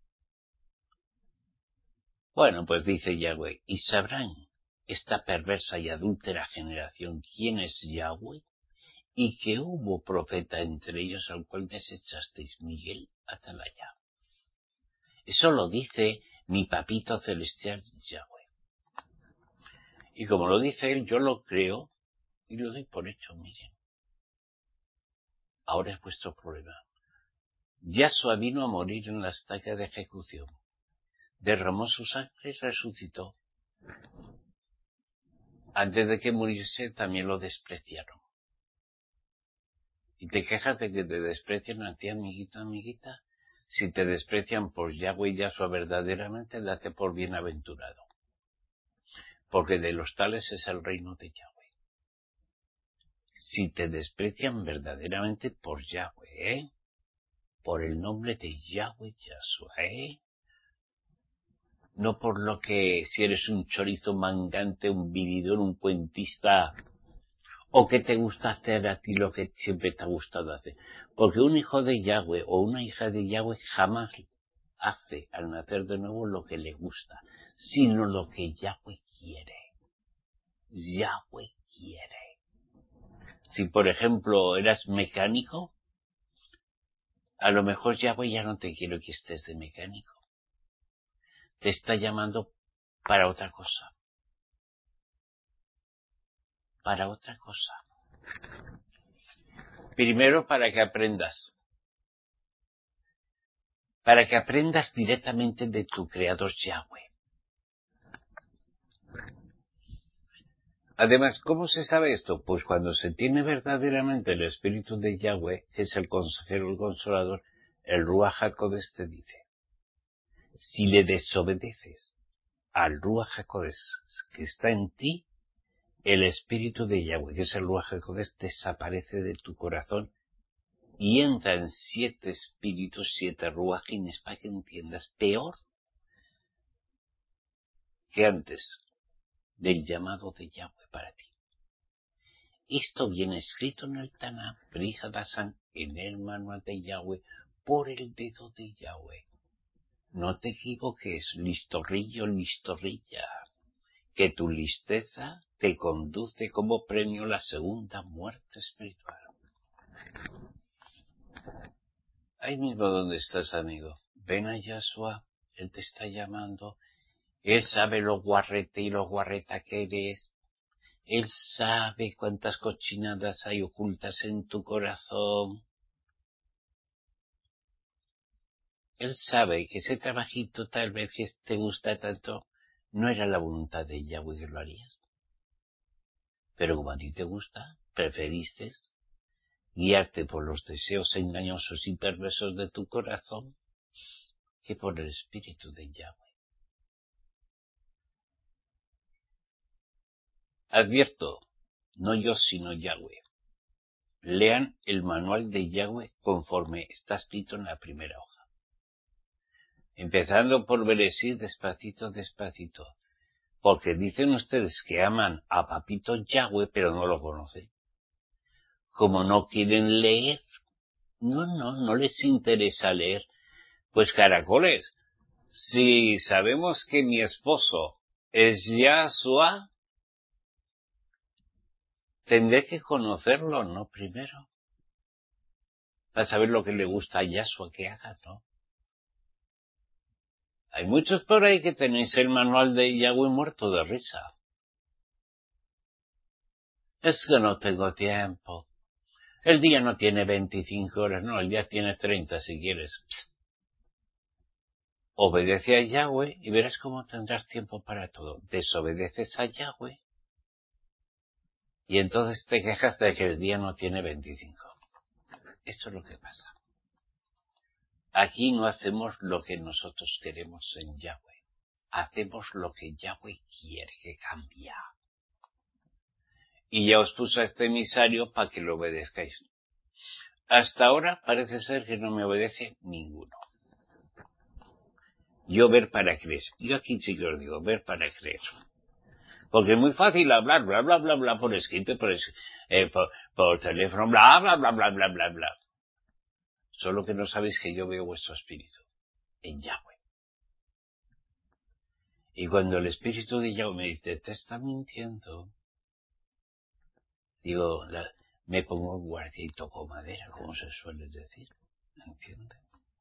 Speaker 1: Bueno, pues dice Yahweh, y sabrán esta perversa y adúltera generación quién es Yahweh, y que hubo profeta entre ellos al cual desechasteis, Miguel Atalaya. Eso lo dice mi papito celestial Yahweh. Y como lo dice él, yo lo creo y lo doy por hecho, miren. Ahora es vuestro problema. Yahshua vino a morir en la estaca de ejecución. Derramó su sangre y resucitó. Antes de que muriese también lo despreciaron. Y te quejas de que te desprecian a ti, amiguito, amiguita. Si te desprecian por Yahweh y Yahshua verdaderamente, date por bienaventurado. Porque de los tales es el reino de Yahweh. Si te desprecian verdaderamente por Yahweh, ¿eh? Por el nombre de Yahweh Yahshua, ¿eh? No por lo que, si eres un chorizo mangante, un vividor, un cuentista, o que te gusta hacer a ti lo que siempre te ha gustado hacer. Porque un hijo de Yahweh o una hija de Yahweh jamás hace al nacer de nuevo lo que le gusta, sino lo que Yahweh quiere. Yahweh quiere. Si, por ejemplo, eras mecánico, a lo mejor Yahweh ya no te quiere que estés de mecánico. Te está llamando para otra cosa. Para otra cosa. Primero, para que aprendas. Para que aprendas directamente de tu creador Yahweh. Además, ¿cómo se sabe esto? Pues cuando se tiene verdaderamente el espíritu de Yahweh, que es el consejero, el consolador, el Ruach HaKodesh te dice, si le desobedeces al Ruach HaKodesh que está en ti, el espíritu de Yahweh, que es el Ruach HaKodesh, desaparece de tu corazón y entra en siete espíritus, siete ruajines, para que entiendas, peor que antes del llamado de Yahweh para ti. Esto viene escrito en el Tanaj, Brihadasan, en el manual de Yahweh, por el dedo de Yahweh. No te equivoques, listorrillo, listorrilla, que tu listeza te conduce como premio la segunda muerte espiritual. Ahí mismo donde estás, amigo. Ven a Yahshua, Él te está llamando. Él sabe lo guarrete y lo guarreta que eres. Él sabe cuántas cochinadas hay ocultas en tu corazón. él sabe que ese trabajito tal vez que te gusta tanto no era la voluntad de Yahweh que lo harías. Pero como a ti te gusta, preferiste guiarte por los deseos engañosos y perversos de tu corazón que por el Espíritu de Yahweh. Advierto, no yo sino Yahweh. Lean el manual de Yahweh conforme está escrito en la primera hoja. Empezando por Bereshit, despacito, despacito. Porque dicen ustedes que aman a Papito Yahweh, pero no lo conocen. Como no quieren leer, no, no, no les interesa leer. Pues caracoles, si sabemos que mi esposo es Yahshua, tendré que conocerlo, ¿no? Primero. Para saber lo que le gusta a Yahshua que haga, ¿no? Hay muchos por ahí que tenéis el manual de Yahweh muerto de risa. Es que no tengo tiempo. El día no tiene veinticinco horas, no, el día tiene treinta si quieres. Obedece a Yahweh y verás cómo tendrás tiempo para todo. Desobedeces a Yahweh y entonces te quejas de que el día no tiene veinticinco. Esto es lo que pasa. Aquí no hacemos lo que nosotros queremos en Yahweh. Hacemos lo que Yahweh quiere que cambie. Y ya os puso a este emisario para que lo obedezcáis. Hasta ahora parece ser que no me obedece ninguno. Yo ver para creer. Yo aquí sí que os digo, ver para creer. Porque es muy fácil hablar, bla, bla, bla, bla, por escrito, por, eh, por, por teléfono, bla, bla, bla, bla, bla, bla, bla. Solo que no sabéis que yo veo vuestro espíritu en Yahweh. Y cuando el espíritu de Yahweh me dice, te está mintiendo, digo, la, me pongo guardia y toco madera, como se suele decir. ¿Entiendes?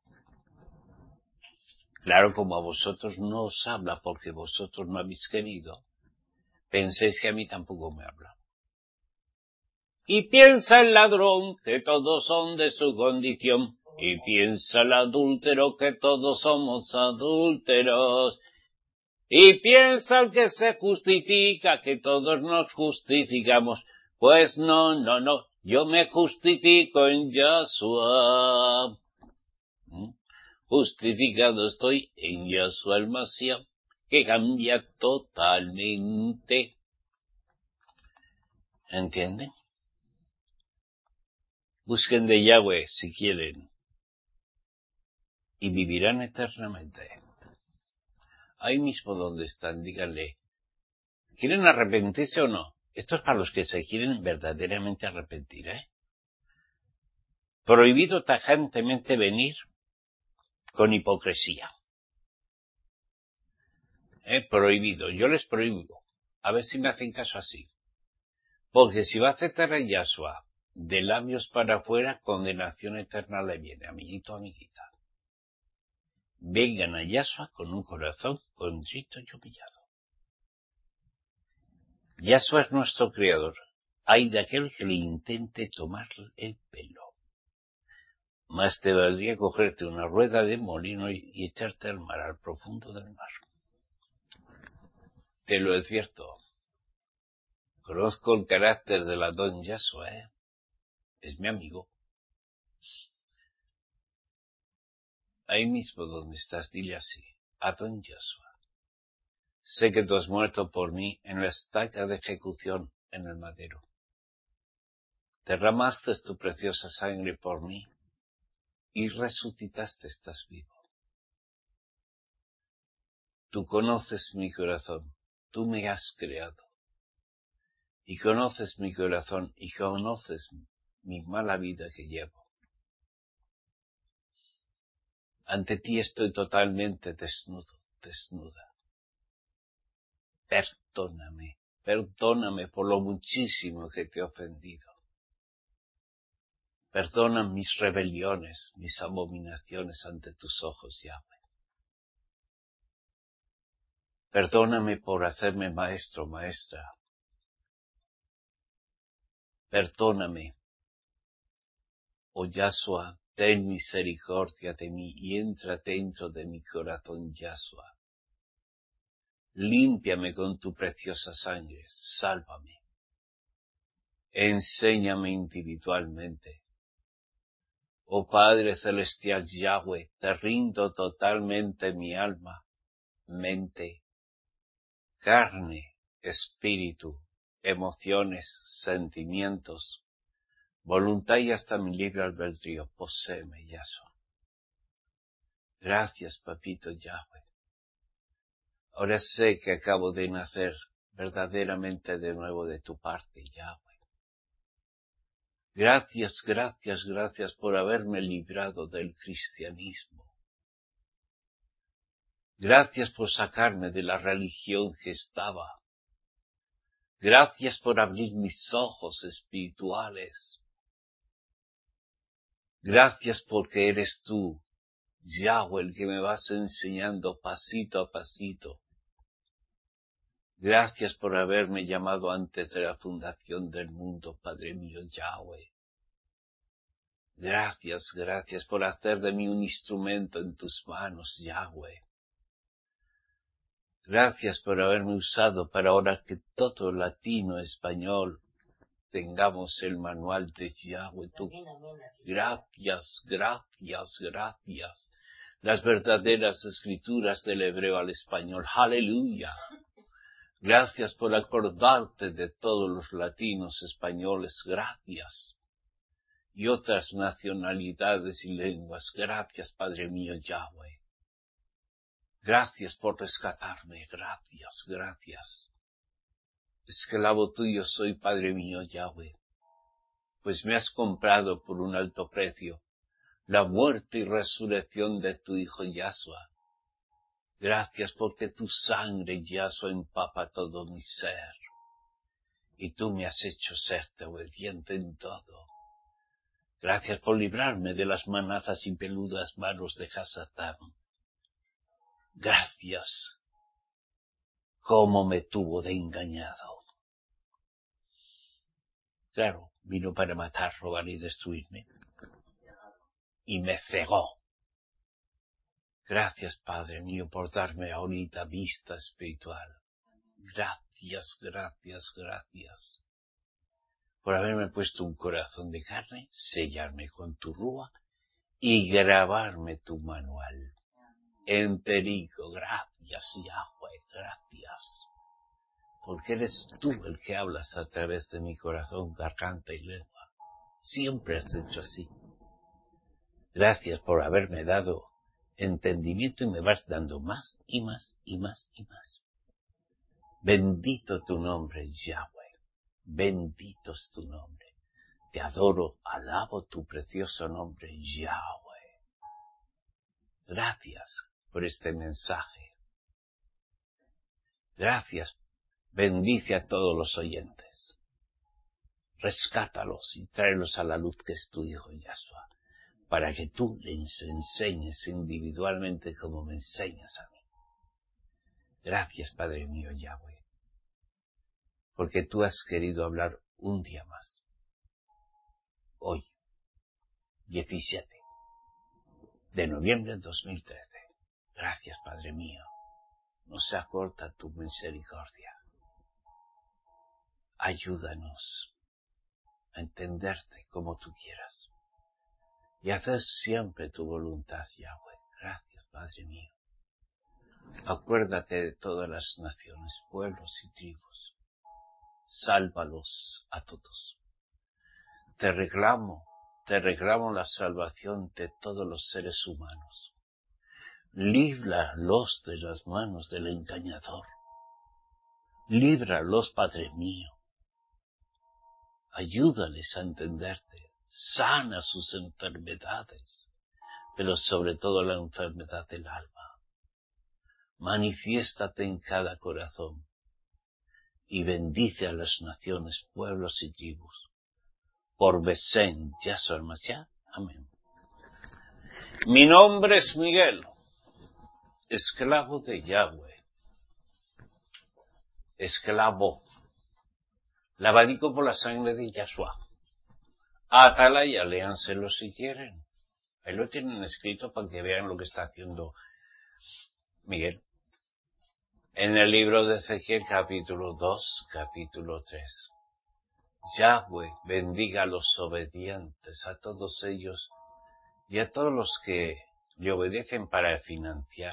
Speaker 1: Claro, como a vosotros no os habla porque vosotros no habéis querido, penséis que a mí tampoco me habla. Y piensa el ladrón que todos son de su condición, y piensa el adúltero que todos somos adúlteros, y piensa el que se justifica que todos nos justificamos. Pues no, no, no, yo me justifico en Yahshua. ¿Mm? Justificado estoy en Yahshua el Mashiach, que cambia totalmente. ¿Entienden? Busquen de Yahweh si quieren y vivirán eternamente. Ahí mismo donde están, díganle, ¿quieren arrepentirse o no? Esto es para los que se quieren verdaderamente arrepentir, ¿eh? Prohibido tajantemente venir con hipocresía. ¿Eh? Prohibido. Yo les prohíbo. A ver si me hacen caso así. Porque si va a aceptar a Yahshua de labios para afuera, condenación eterna le viene, amiguito, amiguita. Vengan a Yahshua con un corazón contrito y humillado. Yahshua es nuestro Creador. Hay de aquel que le intente tomar el pelo. Más te valdría cogerte una rueda de molino y, y echarte al mar, al profundo del mar. Te lo advierto. Conozco el carácter del Adón Yahshua, ¿eh? Es mi amigo. Ahí mismo donde estás, dile así, Adón Yahshua. Sé que tú has muerto por mí en la estaca de ejecución en el madero. Derramaste tu preciosa sangre por mí y resucitaste, estás vivo. Tú conoces mi corazón, tú me has creado. Y conoces mi corazón y conoces mi mala vida que llevo. Ante ti estoy totalmente desnudo, desnuda. Perdóname, perdóname por lo muchísimo que te he ofendido. Perdona mis rebeliones, mis abominaciones ante tus ojos, Yahweh. Perdóname por hacerme maestro, maestra. Perdóname, oh Yahshua, ten misericordia de mí y entra dentro de mi corazón, Yahshua. Límpiame con tu preciosa sangre, sálvame. Enséñame individualmente. Oh Padre Celestial Yahweh, te rindo totalmente mi alma, mente, carne, espíritu, emociones, sentimientos, voluntad y hasta mi libre albedrío. Poséeme, Yahshua. Gracias, Papito Yahweh. Ahora sé que acabo de nacer verdaderamente de nuevo de tu parte, Yahweh. Gracias, gracias, gracias por haberme librado del cristianismo. Gracias por sacarme de la religión que estaba. Gracias por abrir mis ojos espirituales. Gracias porque eres tú, Yahweh, el que me vas enseñando pasito a pasito. Gracias por haberme llamado antes de la fundación del mundo, Padre mío, Yahweh. Gracias, gracias por hacer de mí un instrumento en tus manos, Yahweh. Gracias por haberme usado para ahora que todo latino, español, tengamos el manual de Yahweh. Tú. Gracias, gracias, gracias. Las verdaderas escrituras del hebreo al español. Aleluya. Gracias por acordarte de todos los latinos, españoles. Gracias. Y otras nacionalidades y lenguas. Gracias, Padre mío, Yahweh. Gracias por rescatarme. Gracias, gracias. Esclavo tuyo soy, Padre mío, Yahweh, pues me has comprado por un alto precio la muerte y resurrección de tu Hijo Yahshua. Gracias porque tu sangre, Yahshua, empapa todo mi ser, y tú me has hecho serte obediente en todo. Gracias por librarme de las manazas y peludas manos de Hasatán. Gracias, cómo me tuvo de engañado. Claro, vino para matar, robar y destruirme. Y me cegó. Gracias, Padre mío, por darme ahorita vista espiritual. Gracias, gracias, gracias. Por haberme puesto un corazón de carne, sellarme con tu rúa y grabarme tu manual. Enterico, gracias, Yahweh, gracias. Porque eres tú el que hablas a través de mi corazón, garganta y lengua. Siempre has hecho así. Gracias por haberme dado entendimiento y me vas dando más y más y más y más. Bendito tu nombre, Yahweh. Bendito es tu nombre. Te adoro, alabo tu precioso nombre, Yahweh. Gracias por este mensaje. Gracias. Bendice a todos los oyentes. Rescátalos y tráelos a la luz que es tu Hijo Yahshua, para que tú les enseñes individualmente como me enseñas a mí. Gracias, Padre mío, Yahweh, porque tú has querido hablar un día más. Hoy, diecisiete de noviembre de dos mil trece. Gracias, Padre mío. No se acorta tu misericordia. Ayúdanos a entenderte como tú quieras y hacer siempre tu voluntad, Yahweh. Gracias, Padre mío. Acuérdate de todas las naciones, pueblos y tribus. Sálvalos a todos. Te reclamo, te reclamo la salvación de todos los seres humanos. Líbralos de las manos del engañador. Líbralos, Padre mío. Ayúdales a entenderte. Sana sus enfermedades, pero sobre todo la enfermedad del alma. Manifiéstate en cada corazón y bendice a las naciones, pueblos y tribus. Por Besén, Yahshua el Mashiach. Amén. Mi nombre es Miguel, esclavo de Yahweh. Esclavo, lavadico por la sangre de Yahshua. Atalaya, léanselo si quieren. Ahí lo tienen escrito para que vean lo que está haciendo Miguel. En el libro de Ezequiel, capítulo dos, capítulo tres. Yahweh bendiga a los obedientes, a todos ellos y a todos los que le obedecen para financiar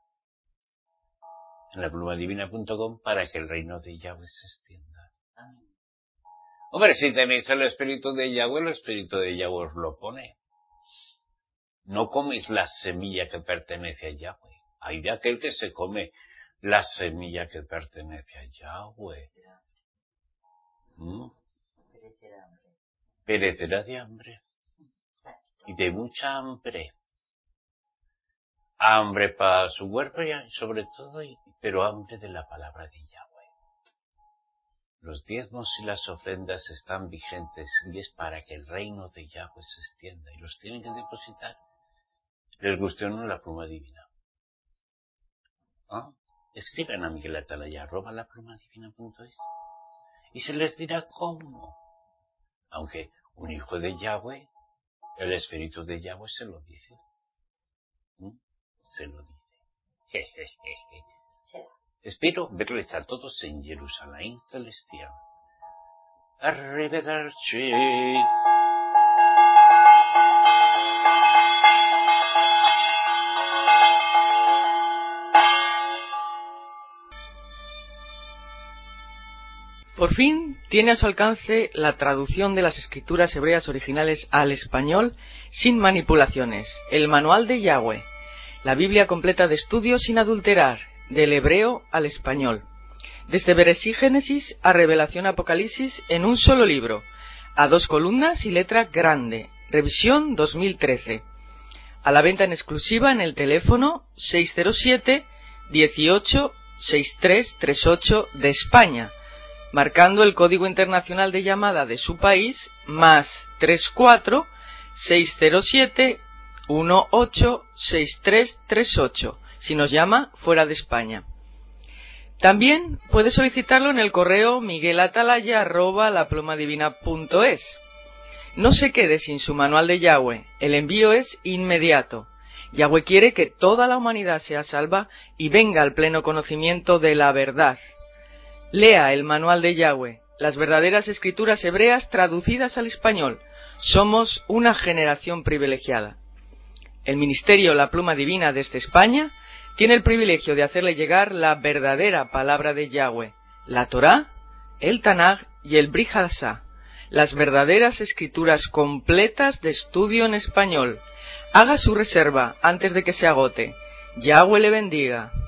Speaker 1: en la pluma divina punto com para que el reino de Yahweh se extienda. Hombre, si tenéis el espíritu de Yahweh, el espíritu de Yahweh os lo pone. No coméis la semilla que pertenece a Yahweh. Hay de aquel que se come la semilla que pertenece a Yahweh. ¿Mm? Perecerá de hambre. Y de mucha hambre. Hambre para su cuerpo, y sobre todo, pero hambre de la palabra de Yahweh. Los diezmos y las ofrendas están vigentes y es para que el reino de Yahweh se extienda. Y los tienen que depositar. Les guste o no la pluma divina. ¿Ah? Escriban a Miguel Atalaya, arroba la pluma divina punto es. Y se les dirá cómo. Aunque un hijo de Yahweh, el espíritu de Yahweh se lo dice. ¿Mm? Se lo dice. Jejeje. Espero verles a todos en Jerusalén celestial. Arrivederci.
Speaker 2: Por fin tiene a su alcance la traducción de las escrituras hebreas originales al español sin manipulaciones, el Manual de Yahweh, la Biblia completa de estudio sin adulterar, del hebreo al español, desde Bereshit Génesis a Revelación Apocalipsis en un solo libro, a dos columnas y letra grande, revisión dos mil trece, a la venta en exclusiva en el teléfono seis cero siete, dieciocho, sesenta y tres treinta y ocho de España, marcando el código internacional de llamada de su país, más treinta y cuatro, seiscientos siete, dieciocho, sesenta y tres treinta y ocho, si nos llama fuera de España. También puede solicitarlo en el correo miguelatalaya arroba la pluma divina punto es. No se quede sin su manual de Yahweh, el envío es inmediato. Yahweh quiere que toda la humanidad sea salva y venga al pleno conocimiento de la verdad. Lea el manual de Yahweh, las verdaderas escrituras hebreas traducidas al español. Somos una generación privilegiada. El Ministerio La Pluma Divina desde España tiene el privilegio de hacerle llegar la verdadera palabra de Yahweh, la Torá, el Tanaj y el Brit Hadashah, las verdaderas escrituras completas de estudio en español. Haga su reserva antes de que se agote. Yahweh le bendiga.